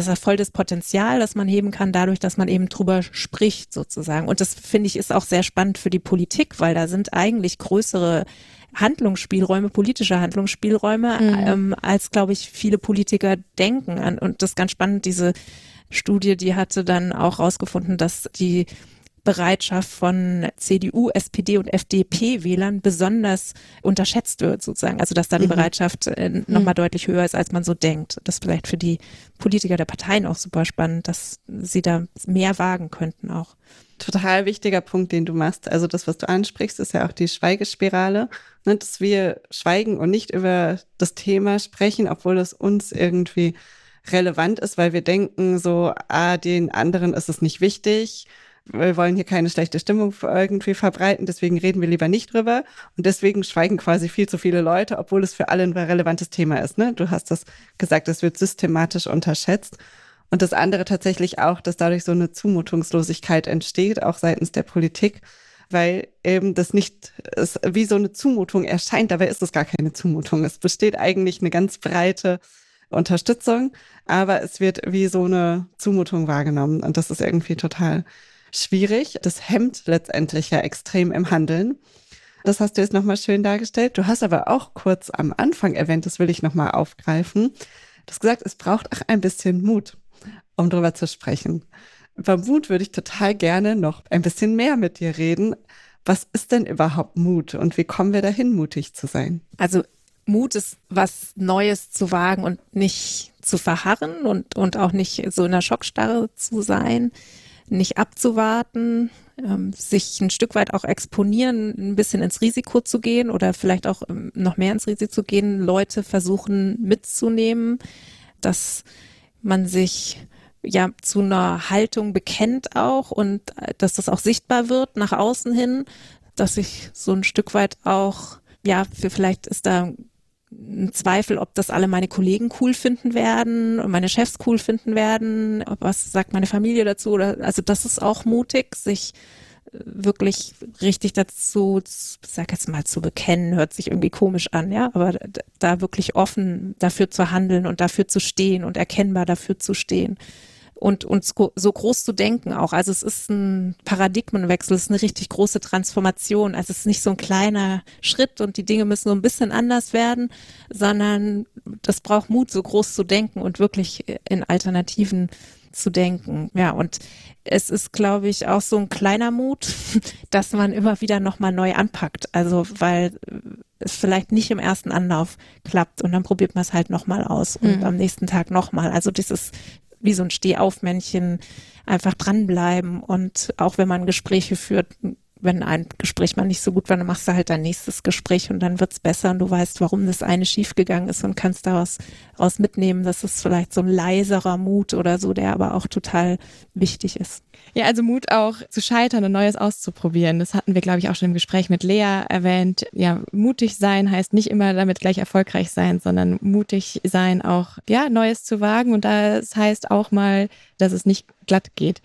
riesiges Potenzial, das man heben kann, dadurch, dass man eben drüber spricht sozusagen. Und das finde ich ist auch sehr spannend für die Politik, weil da sind eigentlich größere Handlungsspielräume, politische Handlungsspielräume, als, glaube ich, viele Politiker denken. Und das ist ganz spannend, diese Studie, die hatte dann auch rausgefunden, dass die Bereitschaft von CDU, SPD und FDP-Wählern besonders unterschätzt wird sozusagen. Also dass da die Bereitschaft nochmal deutlich höher ist, als man so denkt. Das ist vielleicht für die Politiker der Parteien auch super spannend, dass sie da mehr wagen könnten auch. Total wichtiger Punkt, den du machst. Also das, was du ansprichst, ist ja auch die Schweigespirale, ne? Dass wir schweigen und nicht über das Thema sprechen, obwohl es uns irgendwie relevant ist, weil wir denken so, den anderen ist es nicht wichtig. Wir wollen hier keine schlechte Stimmung irgendwie verbreiten, deswegen reden wir lieber nicht drüber. Und deswegen schweigen quasi viel zu viele Leute, obwohl es für alle ein relevantes Thema ist. Ne? Du hast das gesagt, es wird systematisch unterschätzt. Und das andere tatsächlich auch, dass dadurch so eine Zumutungslosigkeit entsteht, auch seitens der Politik, weil eben das nicht wie so eine Zumutung erscheint. Dabei ist es gar keine Zumutung. Es besteht eigentlich eine ganz breite Unterstützung, aber es wird wie so eine Zumutung wahrgenommen. Und das ist irgendwie total schwierig. Das hemmt letztendlich ja extrem im Handeln. Das hast du jetzt nochmal schön dargestellt. Du hast aber auch kurz am Anfang erwähnt, das will ich nochmal aufgreifen. Du hast gesagt, es braucht auch ein bisschen Mut, um drüber zu sprechen. Über Mut würde ich total gerne noch ein bisschen mehr mit dir reden. Was ist denn überhaupt Mut und wie kommen wir dahin, mutig zu sein? Also Mut ist, was Neues zu wagen und nicht zu verharren und auch nicht so in der Schockstarre zu sein, nicht abzuwarten, sich ein Stück weit auch exponieren, ein bisschen ins Risiko zu gehen oder vielleicht auch noch mehr ins Risiko zu gehen, Leute versuchen mitzunehmen, dass man sich ja zu einer Haltung bekennt auch und dass das auch sichtbar wird nach außen hin, dass ich so ein Stück weit auch, ja, vielleicht ist da ein Zweifel, ob das alle meine Kollegen cool finden werden und meine Chefs cool finden werden. Was sagt meine Familie dazu? Also das ist auch mutig, sich wirklich richtig dazu, sag jetzt mal, zu bekennen, hört sich irgendwie komisch an, ja, aber da wirklich offen dafür zu handeln und dafür zu stehen und erkennbar dafür zu stehen. Und so groß zu denken auch. Also es ist ein Paradigmenwechsel, es ist eine richtig große Transformation. Also es ist nicht so ein kleiner Schritt und die Dinge müssen so ein bisschen anders werden, sondern das braucht Mut, so groß zu denken und wirklich in Alternativen zu denken. Ja, und es ist, glaube ich, auch so ein kleiner Mut, dass man immer wieder nochmal neu anpackt. Also weil es vielleicht nicht im ersten Anlauf klappt und dann probiert man es halt nochmal aus und am nächsten Tag nochmal. Also dieses wie so ein Stehaufmännchen einfach dranbleiben und auch wenn man Gespräche führt, wenn ein Gespräch mal nicht so gut war, dann machst du halt dein nächstes Gespräch und dann wird's besser und du weißt, warum das eine schiefgegangen ist und kannst daraus mitnehmen. Das ist vielleicht so ein leiserer Mut oder so, der aber auch total wichtig ist. Ja, also Mut auch zu scheitern und Neues auszuprobieren. Das hatten wir, glaube ich, auch schon im Gespräch mit Lea erwähnt. Ja, mutig sein heißt nicht immer damit gleich erfolgreich sein, sondern mutig sein auch, ja, Neues zu wagen. Und das heißt auch mal, dass es nicht glatt geht.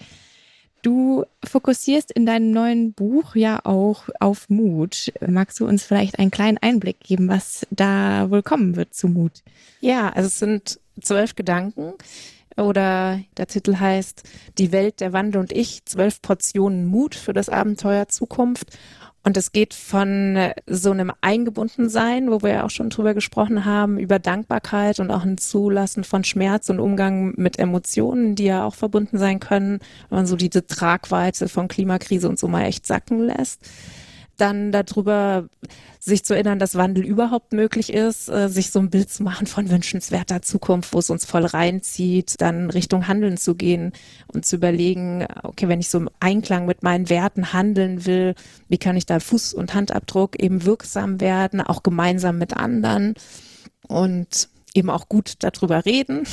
Du fokussierst in deinem neuen Buch ja auch auf Mut. Magst du uns vielleicht einen kleinen Einblick geben, was da wohl kommen wird zu Mut? Ja, also es sind 12 Gedanken. Oder der Titel heißt Die Welt, der Wandel und ich, 12 Portionen Mut für das Abenteuer Zukunft. Und es geht von so einem Eingebundensein, wo wir ja auch schon drüber gesprochen haben, über Dankbarkeit und auch ein Zulassen von Schmerz und Umgang mit Emotionen, die ja auch verbunden sein können, wenn man so diese Tragweite von Klimakrise und so mal echt sacken lässt. Dann darüber sich zu erinnern, dass Wandel überhaupt möglich ist, sich so ein Bild zu machen von wünschenswerter Zukunft, wo es uns voll reinzieht, dann Richtung Handeln zu gehen und zu überlegen, okay, wenn ich so im Einklang mit meinen Werten handeln will, wie kann ich da Fuß- und Handabdruck eben wirksam werden, auch gemeinsam mit anderen und eben auch gut darüber reden.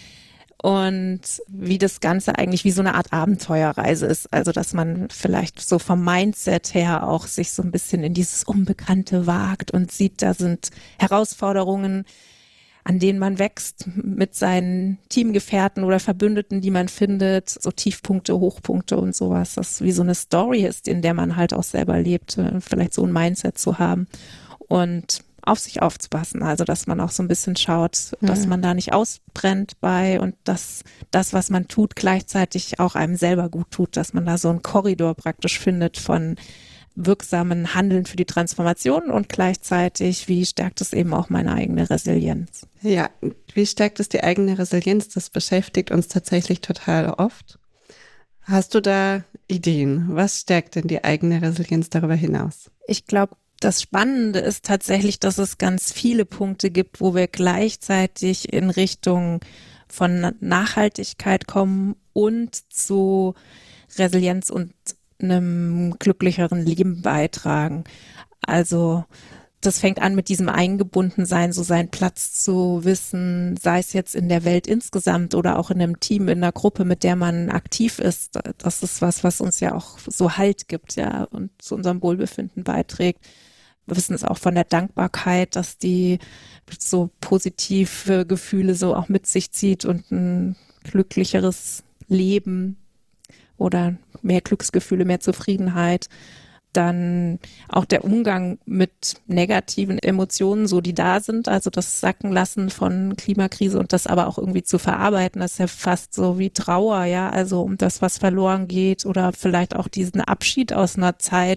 Und wie das Ganze eigentlich wie so eine Art Abenteuerreise ist. Also, dass man vielleicht so vom Mindset her auch sich so ein bisschen in dieses Unbekannte wagt und sieht, da sind Herausforderungen, an denen man wächst mit seinen Teamgefährten oder Verbündeten, die man findet, so Tiefpunkte, Hochpunkte und sowas. Das wie so eine Story ist, in der man halt auch selber lebt, vielleicht so ein Mindset zu haben. Und auf sich aufzupassen. Also, dass man auch so ein bisschen schaut, dass man da nicht ausbrennt bei und dass das, was man tut, gleichzeitig auch einem selber gut tut, dass man da so einen Korridor praktisch findet von wirksamen Handeln für die Transformation und gleichzeitig, wie stärkt es eben auch meine eigene Resilienz? Ja, wie stärkt es die eigene Resilienz? Das beschäftigt uns tatsächlich total oft. Hast du da Ideen? Was stärkt denn die eigene Resilienz darüber hinaus? Ich glaube, das Spannende ist tatsächlich, dass es ganz viele Punkte gibt, wo wir gleichzeitig in Richtung von Nachhaltigkeit kommen und zu Resilienz und einem glücklicheren Leben beitragen. Also das fängt an mit diesem Eingebundensein, so seinen Platz zu wissen, sei es jetzt in der Welt insgesamt oder auch in einem Team, in einer Gruppe, mit der man aktiv ist. Das ist was uns ja auch so Halt gibt, ja, und zu unserem Wohlbefinden beiträgt. Wir wissen es auch von der Dankbarkeit, dass die so positive Gefühle so auch mit sich zieht und ein glücklicheres Leben oder mehr Glücksgefühle, mehr Zufriedenheit. Dann auch der Umgang mit negativen Emotionen, so die da sind, also das Sackenlassen von Klimakrise und das aber auch irgendwie zu verarbeiten, das ist ja fast so wie Trauer, ja, also um das, was verloren geht oder vielleicht auch diesen Abschied aus einer Zeit,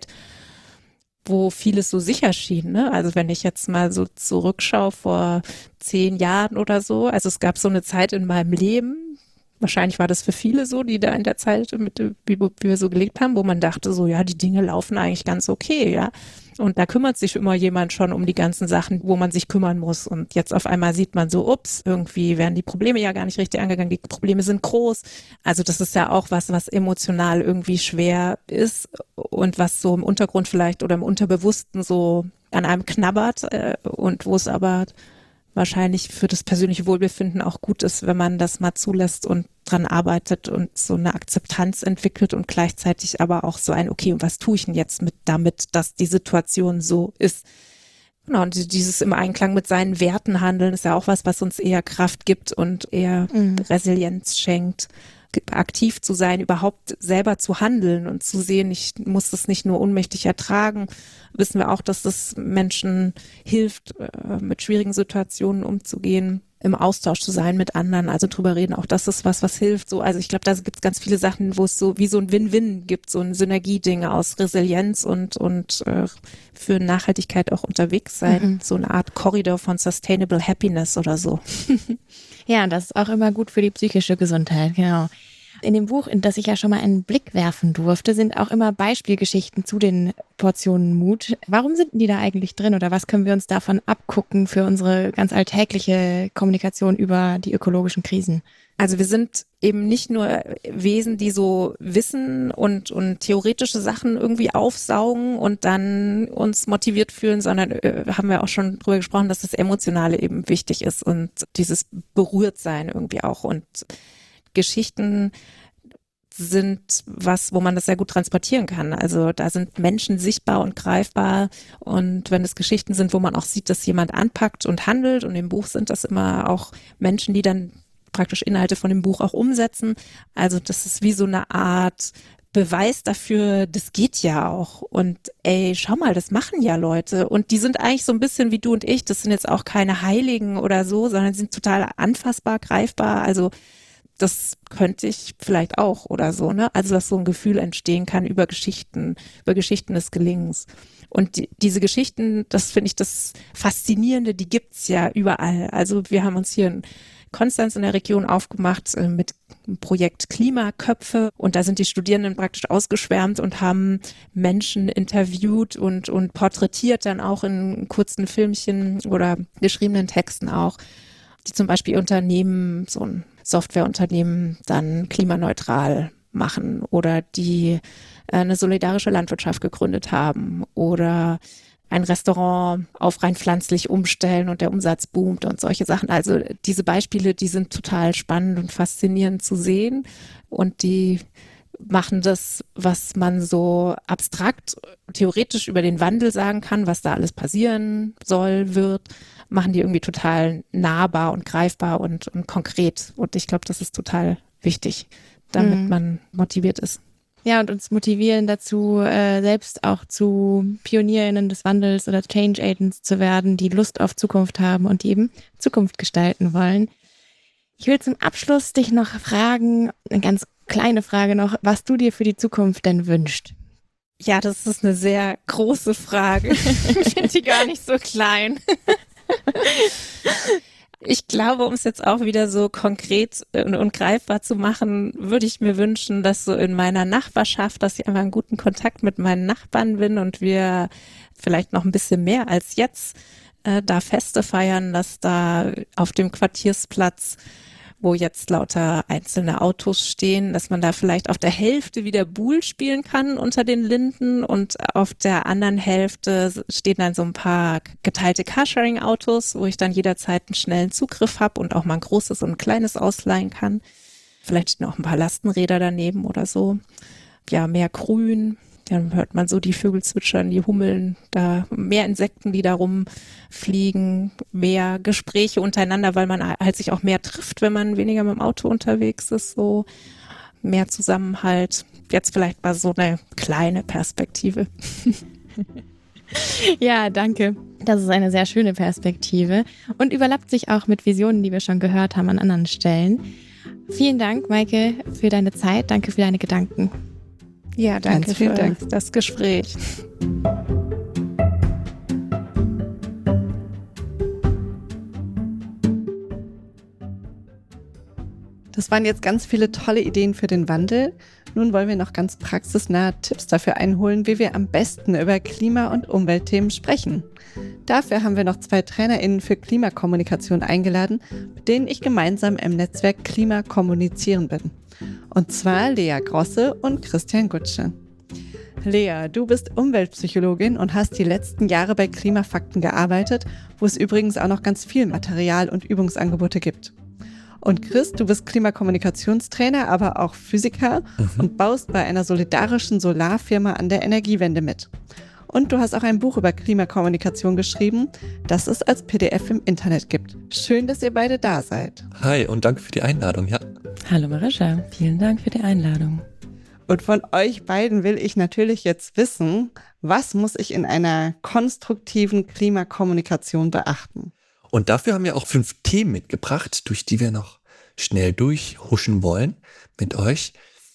wo vieles so sicher schien, ne? Also wenn ich jetzt mal so zurückschaue vor 10 Jahren oder so, also es gab so eine Zeit in meinem Leben, wahrscheinlich war das für viele so, die da in der Zeit, wie wir so gelebt haben, wo man dachte so, ja, die Dinge laufen eigentlich ganz okay, ja. Und da kümmert sich immer jemand schon um die ganzen Sachen, wo man sich kümmern muss. Und jetzt auf einmal sieht man so, ups, irgendwie werden die Probleme ja gar nicht richtig angegangen, die Probleme sind groß. Also das ist ja auch was emotional irgendwie schwer ist und was so im Untergrund vielleicht oder im Unterbewussten so an einem knabbert und wo es aber wahrscheinlich für das persönliche Wohlbefinden auch gut ist, wenn man das mal zulässt und dran arbeitet und so eine Akzeptanz entwickelt und gleichzeitig aber auch so ein, okay, und was tue ich denn jetzt damit, dass die Situation so ist? Genau, und dieses im Einklang mit seinen Werten handeln ist ja auch was uns eher Kraft gibt und eher Resilienz schenkt. Aktiv zu sein, überhaupt selber zu handeln und zu sehen, ich muss das nicht nur ohnmächtig ertragen, wissen wir auch, dass es Menschen hilft, mit schwierigen Situationen umzugehen, im Austausch zu sein mit anderen, also drüber reden, auch das ist was hilft. So, also ich glaube, da gibt es ganz viele Sachen, wo es so wie so ein Win-Win gibt, so ein Synergieding aus Resilienz und für Nachhaltigkeit auch unterwegs sein, so eine Art Korridor von Sustainable Happiness oder so. Ja, das ist auch immer gut für die psychische Gesundheit, genau. In dem Buch, in das ich ja schon mal einen Blick werfen durfte, sind auch immer Beispielgeschichten zu den Portionen Mut. Warum sind die da eigentlich drin oder was können wir uns davon abgucken für unsere ganz alltägliche Kommunikation über die ökologischen Krisen? Also wir sind eben nicht nur Wesen, die so Wissen und theoretische Sachen irgendwie aufsaugen und dann uns motiviert fühlen, sondern haben wir auch schon drüber gesprochen, dass das Emotionale eben wichtig ist und dieses Berührtsein irgendwie auch. Und Geschichten sind was, wo man das sehr gut transportieren kann. Also da sind Menschen sichtbar und greifbar und wenn es Geschichten sind, wo man auch sieht, dass jemand anpackt und handelt und im Buch sind das immer auch Menschen, die dann praktisch Inhalte von dem Buch auch umsetzen. Also das ist wie so eine Art Beweis dafür, das geht ja auch. Und ey, schau mal, das machen ja Leute. Und die sind eigentlich so ein bisschen wie du und ich. Das sind jetzt auch keine Heiligen oder so, sondern sind total anfassbar, greifbar. Also das könnte ich vielleicht auch oder so, ne? Also dass so ein Gefühl entstehen kann über Geschichten des Gelingens. Und diese Geschichten, das finde ich das Faszinierende, die gibt's ja überall. Also wir haben uns hier in Konstanz in der Region aufgemacht mit dem Projekt Klimaköpfe und da sind die Studierenden praktisch ausgeschwärmt und haben Menschen interviewt und porträtiert dann auch in kurzen Filmchen oder geschriebenen Texten auch, die zum Beispiel Unternehmen, so ein Softwareunternehmen dann klimaneutral machen oder die eine solidarische Landwirtschaft gegründet haben oder ein Restaurant auf rein pflanzlich umstellen und der Umsatz boomt und solche Sachen. Also diese Beispiele, die sind total spannend und faszinierend zu sehen und die machen das, was man so abstrakt, theoretisch über den Wandel sagen kann, was da alles passieren soll, wird, machen die irgendwie total nahbar und greifbar und konkret. Und ich glaube, das ist total wichtig, damit man motiviert ist. Ja, und uns motivieren dazu, selbst auch zu PionierInnen des Wandels oder Change Agents zu werden, die Lust auf Zukunft haben und die eben Zukunft gestalten wollen. Ich will zum Abschluss dich noch fragen, eine ganz kleine Frage noch, was du dir für die Zukunft denn wünschst. Ja, das ist eine sehr große Frage. Ich finde die gar nicht so klein. Ich glaube, um es jetzt auch wieder so konkret und greifbar zu machen, würde ich mir wünschen, dass so in meiner Nachbarschaft, dass ich einfach in guten Kontakt mit meinen Nachbarn bin und wir vielleicht noch ein bisschen mehr als jetzt da Feste feiern, dass da auf dem Quartiersplatz, wo jetzt lauter einzelne Autos stehen, dass man da vielleicht auf der Hälfte wieder Buhl spielen kann unter den Linden und auf der anderen Hälfte stehen dann so ein paar geteilte Carsharing-Autos, wo ich dann jederzeit einen schnellen Zugriff habe und auch mal ein großes und ein kleines ausleihen kann. Vielleicht stehen auch ein paar Lastenräder daneben oder so. Ja, mehr Grün. Dann hört man so die Vögel zwitschern, die Hummeln, da mehr Insekten, die da rumfliegen, mehr Gespräche untereinander, weil man halt sich auch mehr trifft, wenn man weniger mit dem Auto unterwegs ist, so mehr Zusammenhalt. Jetzt vielleicht mal so eine kleine Perspektive. Ja, danke. Das ist eine sehr schöne Perspektive und überlappt sich auch mit Visionen, die wir schon gehört haben an anderen Stellen. Vielen Dank, Maike, für deine Zeit. Danke für deine Gedanken. Ja, danke Vielen für Dank. das Gespräch. Das waren jetzt ganz viele tolle Ideen für den Wandel. Nun wollen wir noch ganz praxisnahe Tipps dafür einholen, wie wir am besten über Klima- und Umweltthemen sprechen. Dafür haben wir noch 2 TrainerInnen für Klimakommunikation eingeladen, mit denen ich gemeinsam im Netzwerk Klima kommunizieren bin. Und zwar Lea Grosse und Christian Gutsche. Lea, du bist Umweltpsychologin und hast die letzten Jahre bei Klimafakten gearbeitet, wo es übrigens auch noch ganz viel Material und Übungsangebote gibt. Und Chris, du bist Klimakommunikationstrainer, aber auch Physiker und baust bei einer solidarischen Solarfirma an der Energiewende mit. Und du hast auch ein Buch über Klimakommunikation geschrieben, das es als PDF im Internet gibt. Schön, dass ihr beide da seid. Hi und danke für die Einladung, ja. Hallo Marisha, vielen Dank für die Einladung. Und von euch beiden will ich natürlich jetzt wissen, was muss ich in einer konstruktiven Klimakommunikation beachten? Und dafür haben wir auch 5 Themen mitgebracht, durch die wir noch schnell durchhuschen wollen mit euch.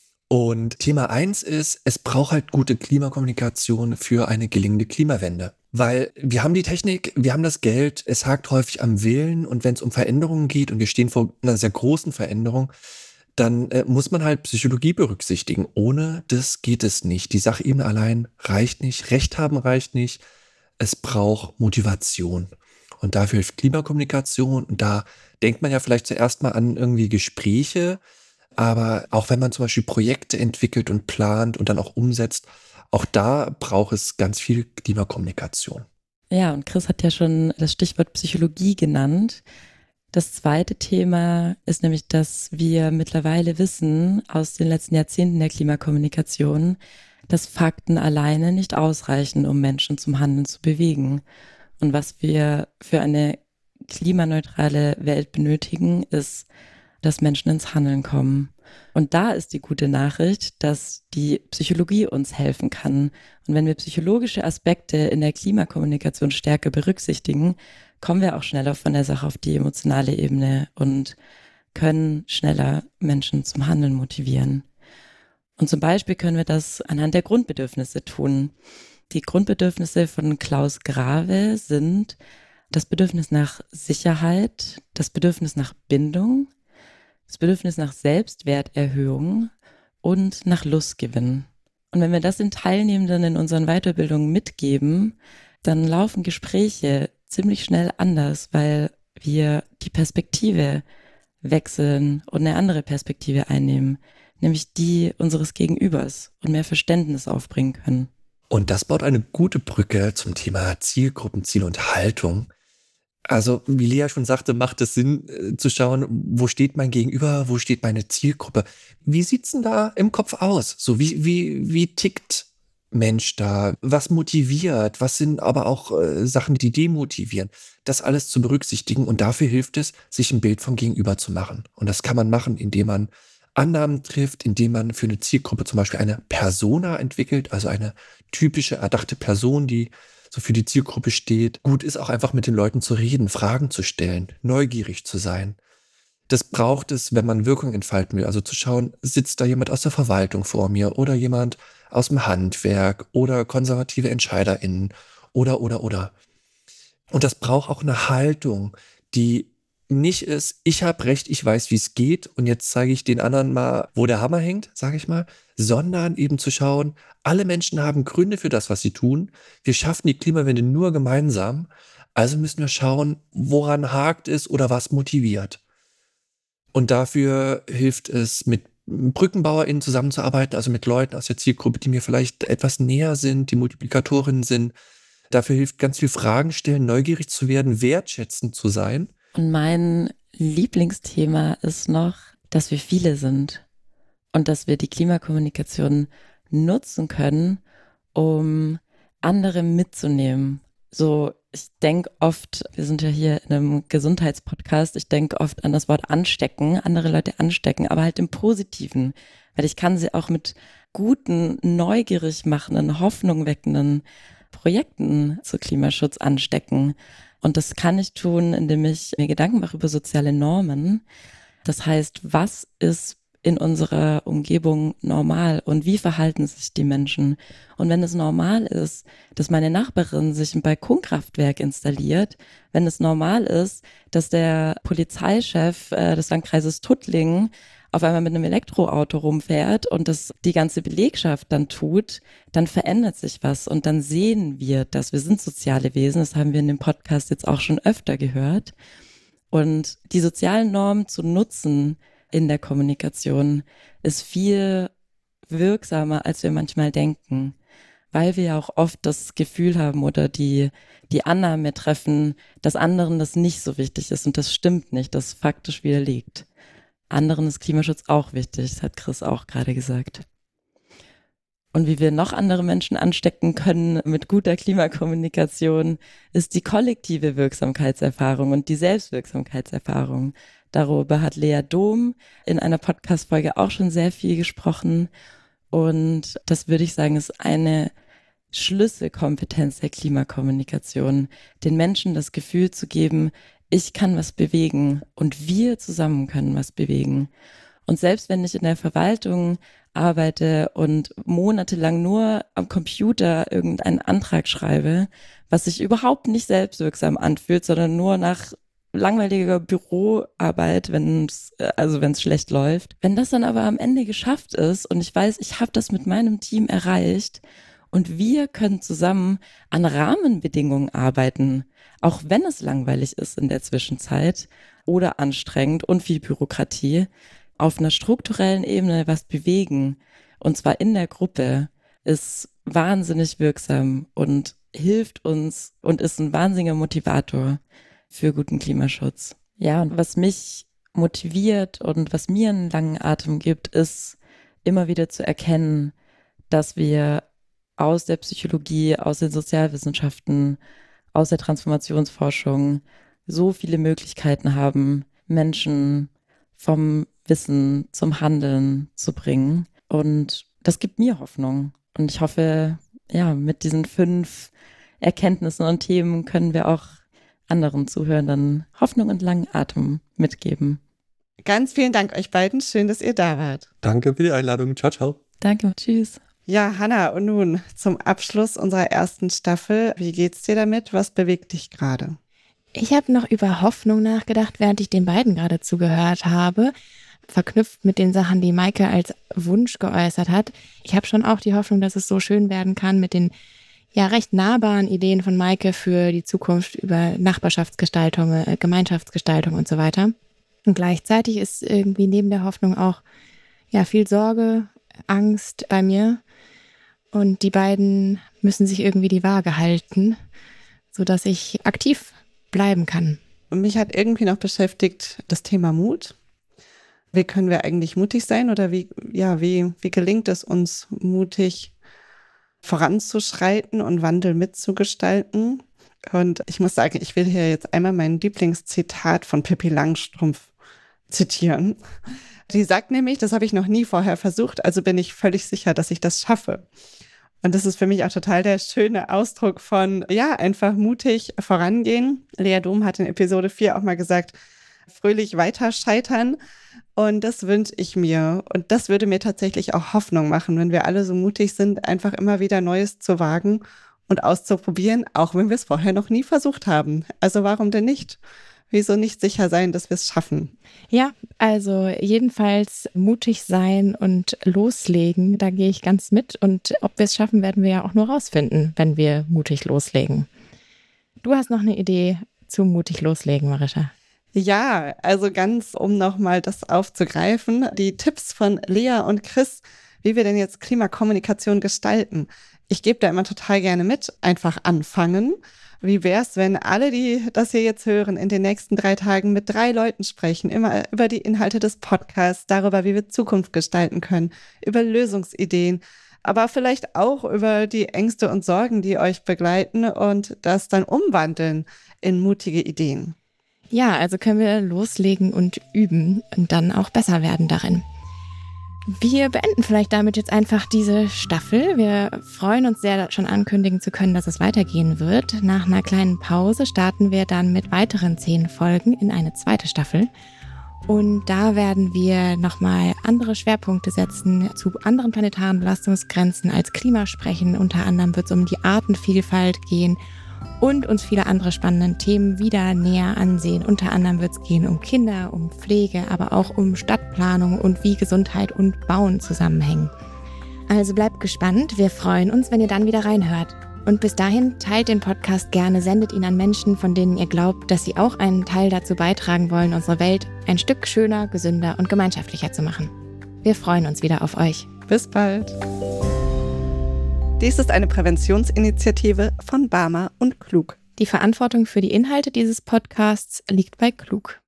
Und Thema 1 ist, es braucht halt gute Klimakommunikation für eine gelingende Klimawende. Weil wir haben die Technik, wir haben das Geld, es hakt häufig am Willen und wenn es um Veränderungen geht und wir stehen vor einer sehr großen Veränderung, dann muss man halt Psychologie berücksichtigen. Ohne das geht es nicht. Die Sachebene allein reicht nicht, Recht haben reicht nicht. Es braucht Motivation. Und dafür hilft Klimakommunikation. Und da denkt man ja vielleicht zuerst mal an irgendwie Gespräche. Aber auch wenn man zum Beispiel Projekte entwickelt und plant und dann auch umsetzt, auch da braucht es ganz viel Klimakommunikation. Ja, und Chris hat ja schon das Stichwort Psychologie genannt. Das zweite Thema ist nämlich, dass wir mittlerweile wissen aus den letzten Jahrzehnten der Klimakommunikation, dass Fakten alleine nicht ausreichen, um Menschen zum Handeln zu bewegen. Und was wir für eine klimaneutrale Welt benötigen, ist, dass Menschen ins Handeln kommen. Und da ist die gute Nachricht, dass die Psychologie uns helfen kann. Und wenn wir psychologische Aspekte in der Klimakommunikation stärker berücksichtigen, kommen wir auch schneller von der Sache auf die emotionale Ebene und können schneller Menschen zum Handeln motivieren. Und zum Beispiel können wir das anhand der Grundbedürfnisse tun. Die Grundbedürfnisse von Klaus Grave sind das Bedürfnis nach Sicherheit, das Bedürfnis nach Bindung, das Bedürfnis nach Selbstwerterhöhung und nach Lustgewinn. Und wenn wir das den Teilnehmenden in unseren Weiterbildungen mitgeben, dann laufen Gespräche ziemlich schnell anders, weil wir die Perspektive wechseln und eine andere Perspektive einnehmen, nämlich die unseres Gegenübers und mehr Verständnis aufbringen können. Und das baut eine gute Brücke zum Thema Zielgruppen, Ziel und Haltung. Also, wie Lea schon sagte, macht es Sinn zu schauen, wo steht mein Gegenüber, wo steht meine Zielgruppe? Wie sieht's denn da im Kopf aus? So, wie tickt Mensch da? Was motiviert? Was sind aber auch Sachen, die demotivieren? Das alles zu berücksichtigen und dafür hilft es, sich ein Bild vom Gegenüber zu machen. Und das kann man machen, indem man Annahmen trifft, indem man für eine Zielgruppe zum Beispiel eine Persona entwickelt, also eine typische, erdachte Person, die so für die Zielgruppe steht. Gut ist auch einfach mit den Leuten zu reden, Fragen zu stellen, neugierig zu sein. Das braucht es, wenn man Wirkung entfalten will. Also zu schauen, sitzt da jemand aus der Verwaltung vor mir oder jemand aus dem Handwerk oder konservative EntscheiderInnen oder. Und das braucht auch eine Haltung, die nicht ist, ich habe recht, ich weiß, wie es geht und jetzt zeige ich den anderen mal, wo der Hammer hängt, sage ich mal, sondern eben zu schauen, alle Menschen haben Gründe für das, was sie tun. Wir schaffen die Klimawende nur gemeinsam, also müssen wir schauen, woran hakt es oder was motiviert. Und dafür hilft es, mit BrückenbauerInnen zusammenzuarbeiten, also mit Leuten aus der Zielgruppe, die mir vielleicht etwas näher sind, die Multiplikatorinnen sind. Dafür hilft ganz viel Fragen stellen, neugierig zu werden, wertschätzend zu sein. Und mein Lieblingsthema ist noch, dass wir viele sind und dass wir die Klimakommunikation nutzen können, um andere mitzunehmen. So, ich denke oft, wir sind ja hier in einem Gesundheitspodcast, ich denke oft an das Wort anstecken, andere Leute anstecken, aber halt im Positiven, weil ich kann sie auch mit guten, neugierig machenden, Hoffnung weckenden Projekten zu Klimaschutz anstecken. Und das kann ich tun, indem ich mir Gedanken mache über soziale Normen. Das heißt, was ist in unserer Umgebung normal und wie verhalten sich die Menschen? Und wenn es normal ist, dass meine Nachbarin sich ein Balkonkraftwerk installiert, wenn es normal ist, dass der Polizeichef des Landkreises Tuttlingen auf einmal mit einem Elektroauto rumfährt und das die ganze Belegschaft dann tut, dann verändert sich was und dann sehen wir, dass wir sind soziale Wesen. Das haben wir in dem Podcast jetzt auch schon öfter gehört. Und die sozialen Normen zu nutzen in der Kommunikation ist viel wirksamer, als wir manchmal denken, weil wir ja auch oft das Gefühl haben oder die Annahme treffen, dass anderen das nicht so wichtig ist und das stimmt nicht, das faktisch widerlegt. Anderen ist Klimaschutz auch wichtig, das hat Chris auch gerade gesagt. Und wie wir noch andere Menschen anstecken können mit guter Klimakommunikation, ist die kollektive Wirksamkeitserfahrung und die Selbstwirksamkeitserfahrung. Darüber hat Lea Dom in einer Podcast-Folge auch schon sehr viel gesprochen. Und das würde ich sagen, ist eine Schlüsselkompetenz der Klimakommunikation, den Menschen das Gefühl zu geben, ich kann was bewegen und wir zusammen können was bewegen. Und selbst wenn ich in der Verwaltung arbeite und monatelang nur am Computer irgendeinen Antrag schreibe, was sich überhaupt nicht selbstwirksam anfühlt, sondern nur nach langweiliger Büroarbeit, wenn es schlecht läuft. Wenn das dann aber am Ende geschafft ist und ich weiß, ich habe das mit meinem Team erreicht und wir können zusammen an Rahmenbedingungen arbeiten, auch wenn es langweilig ist in der Zwischenzeit oder anstrengend und viel Bürokratie, auf einer strukturellen Ebene was bewegen, und zwar in der Gruppe, ist wahnsinnig wirksam und hilft uns und ist ein wahnsinniger Motivator für guten Klimaschutz. Ja, und was mich motiviert und was mir einen langen Atem gibt, ist immer wieder zu erkennen, dass wir aus der Psychologie, aus den Sozialwissenschaften, aus der Transformationsforschung so viele Möglichkeiten haben, Menschen vom Wissen zum Handeln zu bringen. Und das gibt mir Hoffnung. Und ich hoffe, ja, mit diesen 5 Erkenntnissen und Themen können wir auch anderen Zuhörern Hoffnung und langen Atem mitgeben. Ganz vielen Dank euch beiden. Schön, dass ihr da wart. Danke für die Einladung. Ciao, ciao. Danke, tschüss. Ja, Hannah, und nun zum Abschluss unserer ersten Staffel. Wie geht's dir damit? Was bewegt dich gerade? Ich habe noch über Hoffnung nachgedacht, während ich den beiden gerade zugehört habe, verknüpft mit den Sachen, die Maike als Wunsch geäußert hat. Ich habe schon auch die Hoffnung, dass es so schön werden kann mit den ja recht nahbaren Ideen von Maike für die Zukunft über Nachbarschaftsgestaltung, Gemeinschaftsgestaltung und so weiter. Und gleichzeitig ist irgendwie neben der Hoffnung auch ja viel Sorge, Angst bei mir. Und die beiden müssen sich irgendwie die Waage halten, sodass ich aktiv bleiben kann. Und mich hat irgendwie noch beschäftigt das Thema Mut. Wie können wir eigentlich mutig sein oder wie gelingt es uns, mutig voranzuschreiten und Wandel mitzugestalten? Und ich muss sagen, ich will hier jetzt einmal mein Lieblingszitat von Pippi Langstrumpf zitieren. Die sagt nämlich, das habe ich noch nie vorher versucht, also bin ich völlig sicher, dass ich das schaffe. Und das ist für mich auch total der schöne Ausdruck von, ja, einfach mutig vorangehen. Lea Dom hat in Episode 4 auch mal gesagt, fröhlich weiter scheitern. Und das wünsche ich mir. Und das würde mir tatsächlich auch Hoffnung machen, wenn wir alle so mutig sind, einfach immer wieder Neues zu wagen und auszuprobieren, auch wenn wir es vorher noch nie versucht haben. Also warum denn nicht? Wieso nicht sicher sein, dass wir es schaffen? Ja, also jedenfalls mutig sein und loslegen, da gehe ich ganz mit. Und ob wir es schaffen, werden wir ja auch nur rausfinden, wenn wir mutig loslegen. Du hast noch eine Idee zu mutig loslegen, Marisha? Ja, also ganz, um nochmal das aufzugreifen, die Tipps von Lea und Chris, wie wir denn jetzt Klimakommunikation gestalten. Ich gebe da immer total gerne mit, einfach anfangen. Wie wär's, wenn alle, die das hier jetzt hören, in den nächsten 3 Tagen mit 3 Leuten sprechen, immer über die Inhalte des Podcasts, darüber, wie wir Zukunft gestalten können, über Lösungsideen, aber vielleicht auch über die Ängste und Sorgen, die euch begleiten und das dann umwandeln in mutige Ideen. Ja, also können wir loslegen und üben und dann auch besser werden darin. Wir beenden vielleicht damit jetzt einfach diese Staffel. Wir freuen uns sehr, schon ankündigen zu können, dass es weitergehen wird. Nach einer kleinen Pause starten wir dann mit weiteren 10 Folgen in eine zweite Staffel. Und da werden wir nochmal andere Schwerpunkte setzen, zu anderen planetaren Belastungsgrenzen als Klima sprechen. Unter anderem wird es um die Artenvielfalt gehen und uns viele andere spannende Themen wieder näher ansehen. Unter anderem wird es gehen um Kinder, um Pflege, aber auch um Stadtplanung und wie Gesundheit und Bauen zusammenhängen. Also bleibt gespannt. Wir freuen uns, wenn ihr dann wieder reinhört. Und bis dahin teilt den Podcast gerne, sendet ihn an Menschen, von denen ihr glaubt, dass sie auch einen Teil dazu beitragen wollen, unsere Welt ein Stück schöner, gesünder und gemeinschaftlicher zu machen. Wir freuen uns wieder auf euch. Bis bald. Dies ist eine Präventionsinitiative von Barmer und Klug. Die Verantwortung für die Inhalte dieses Podcasts liegt bei Klug.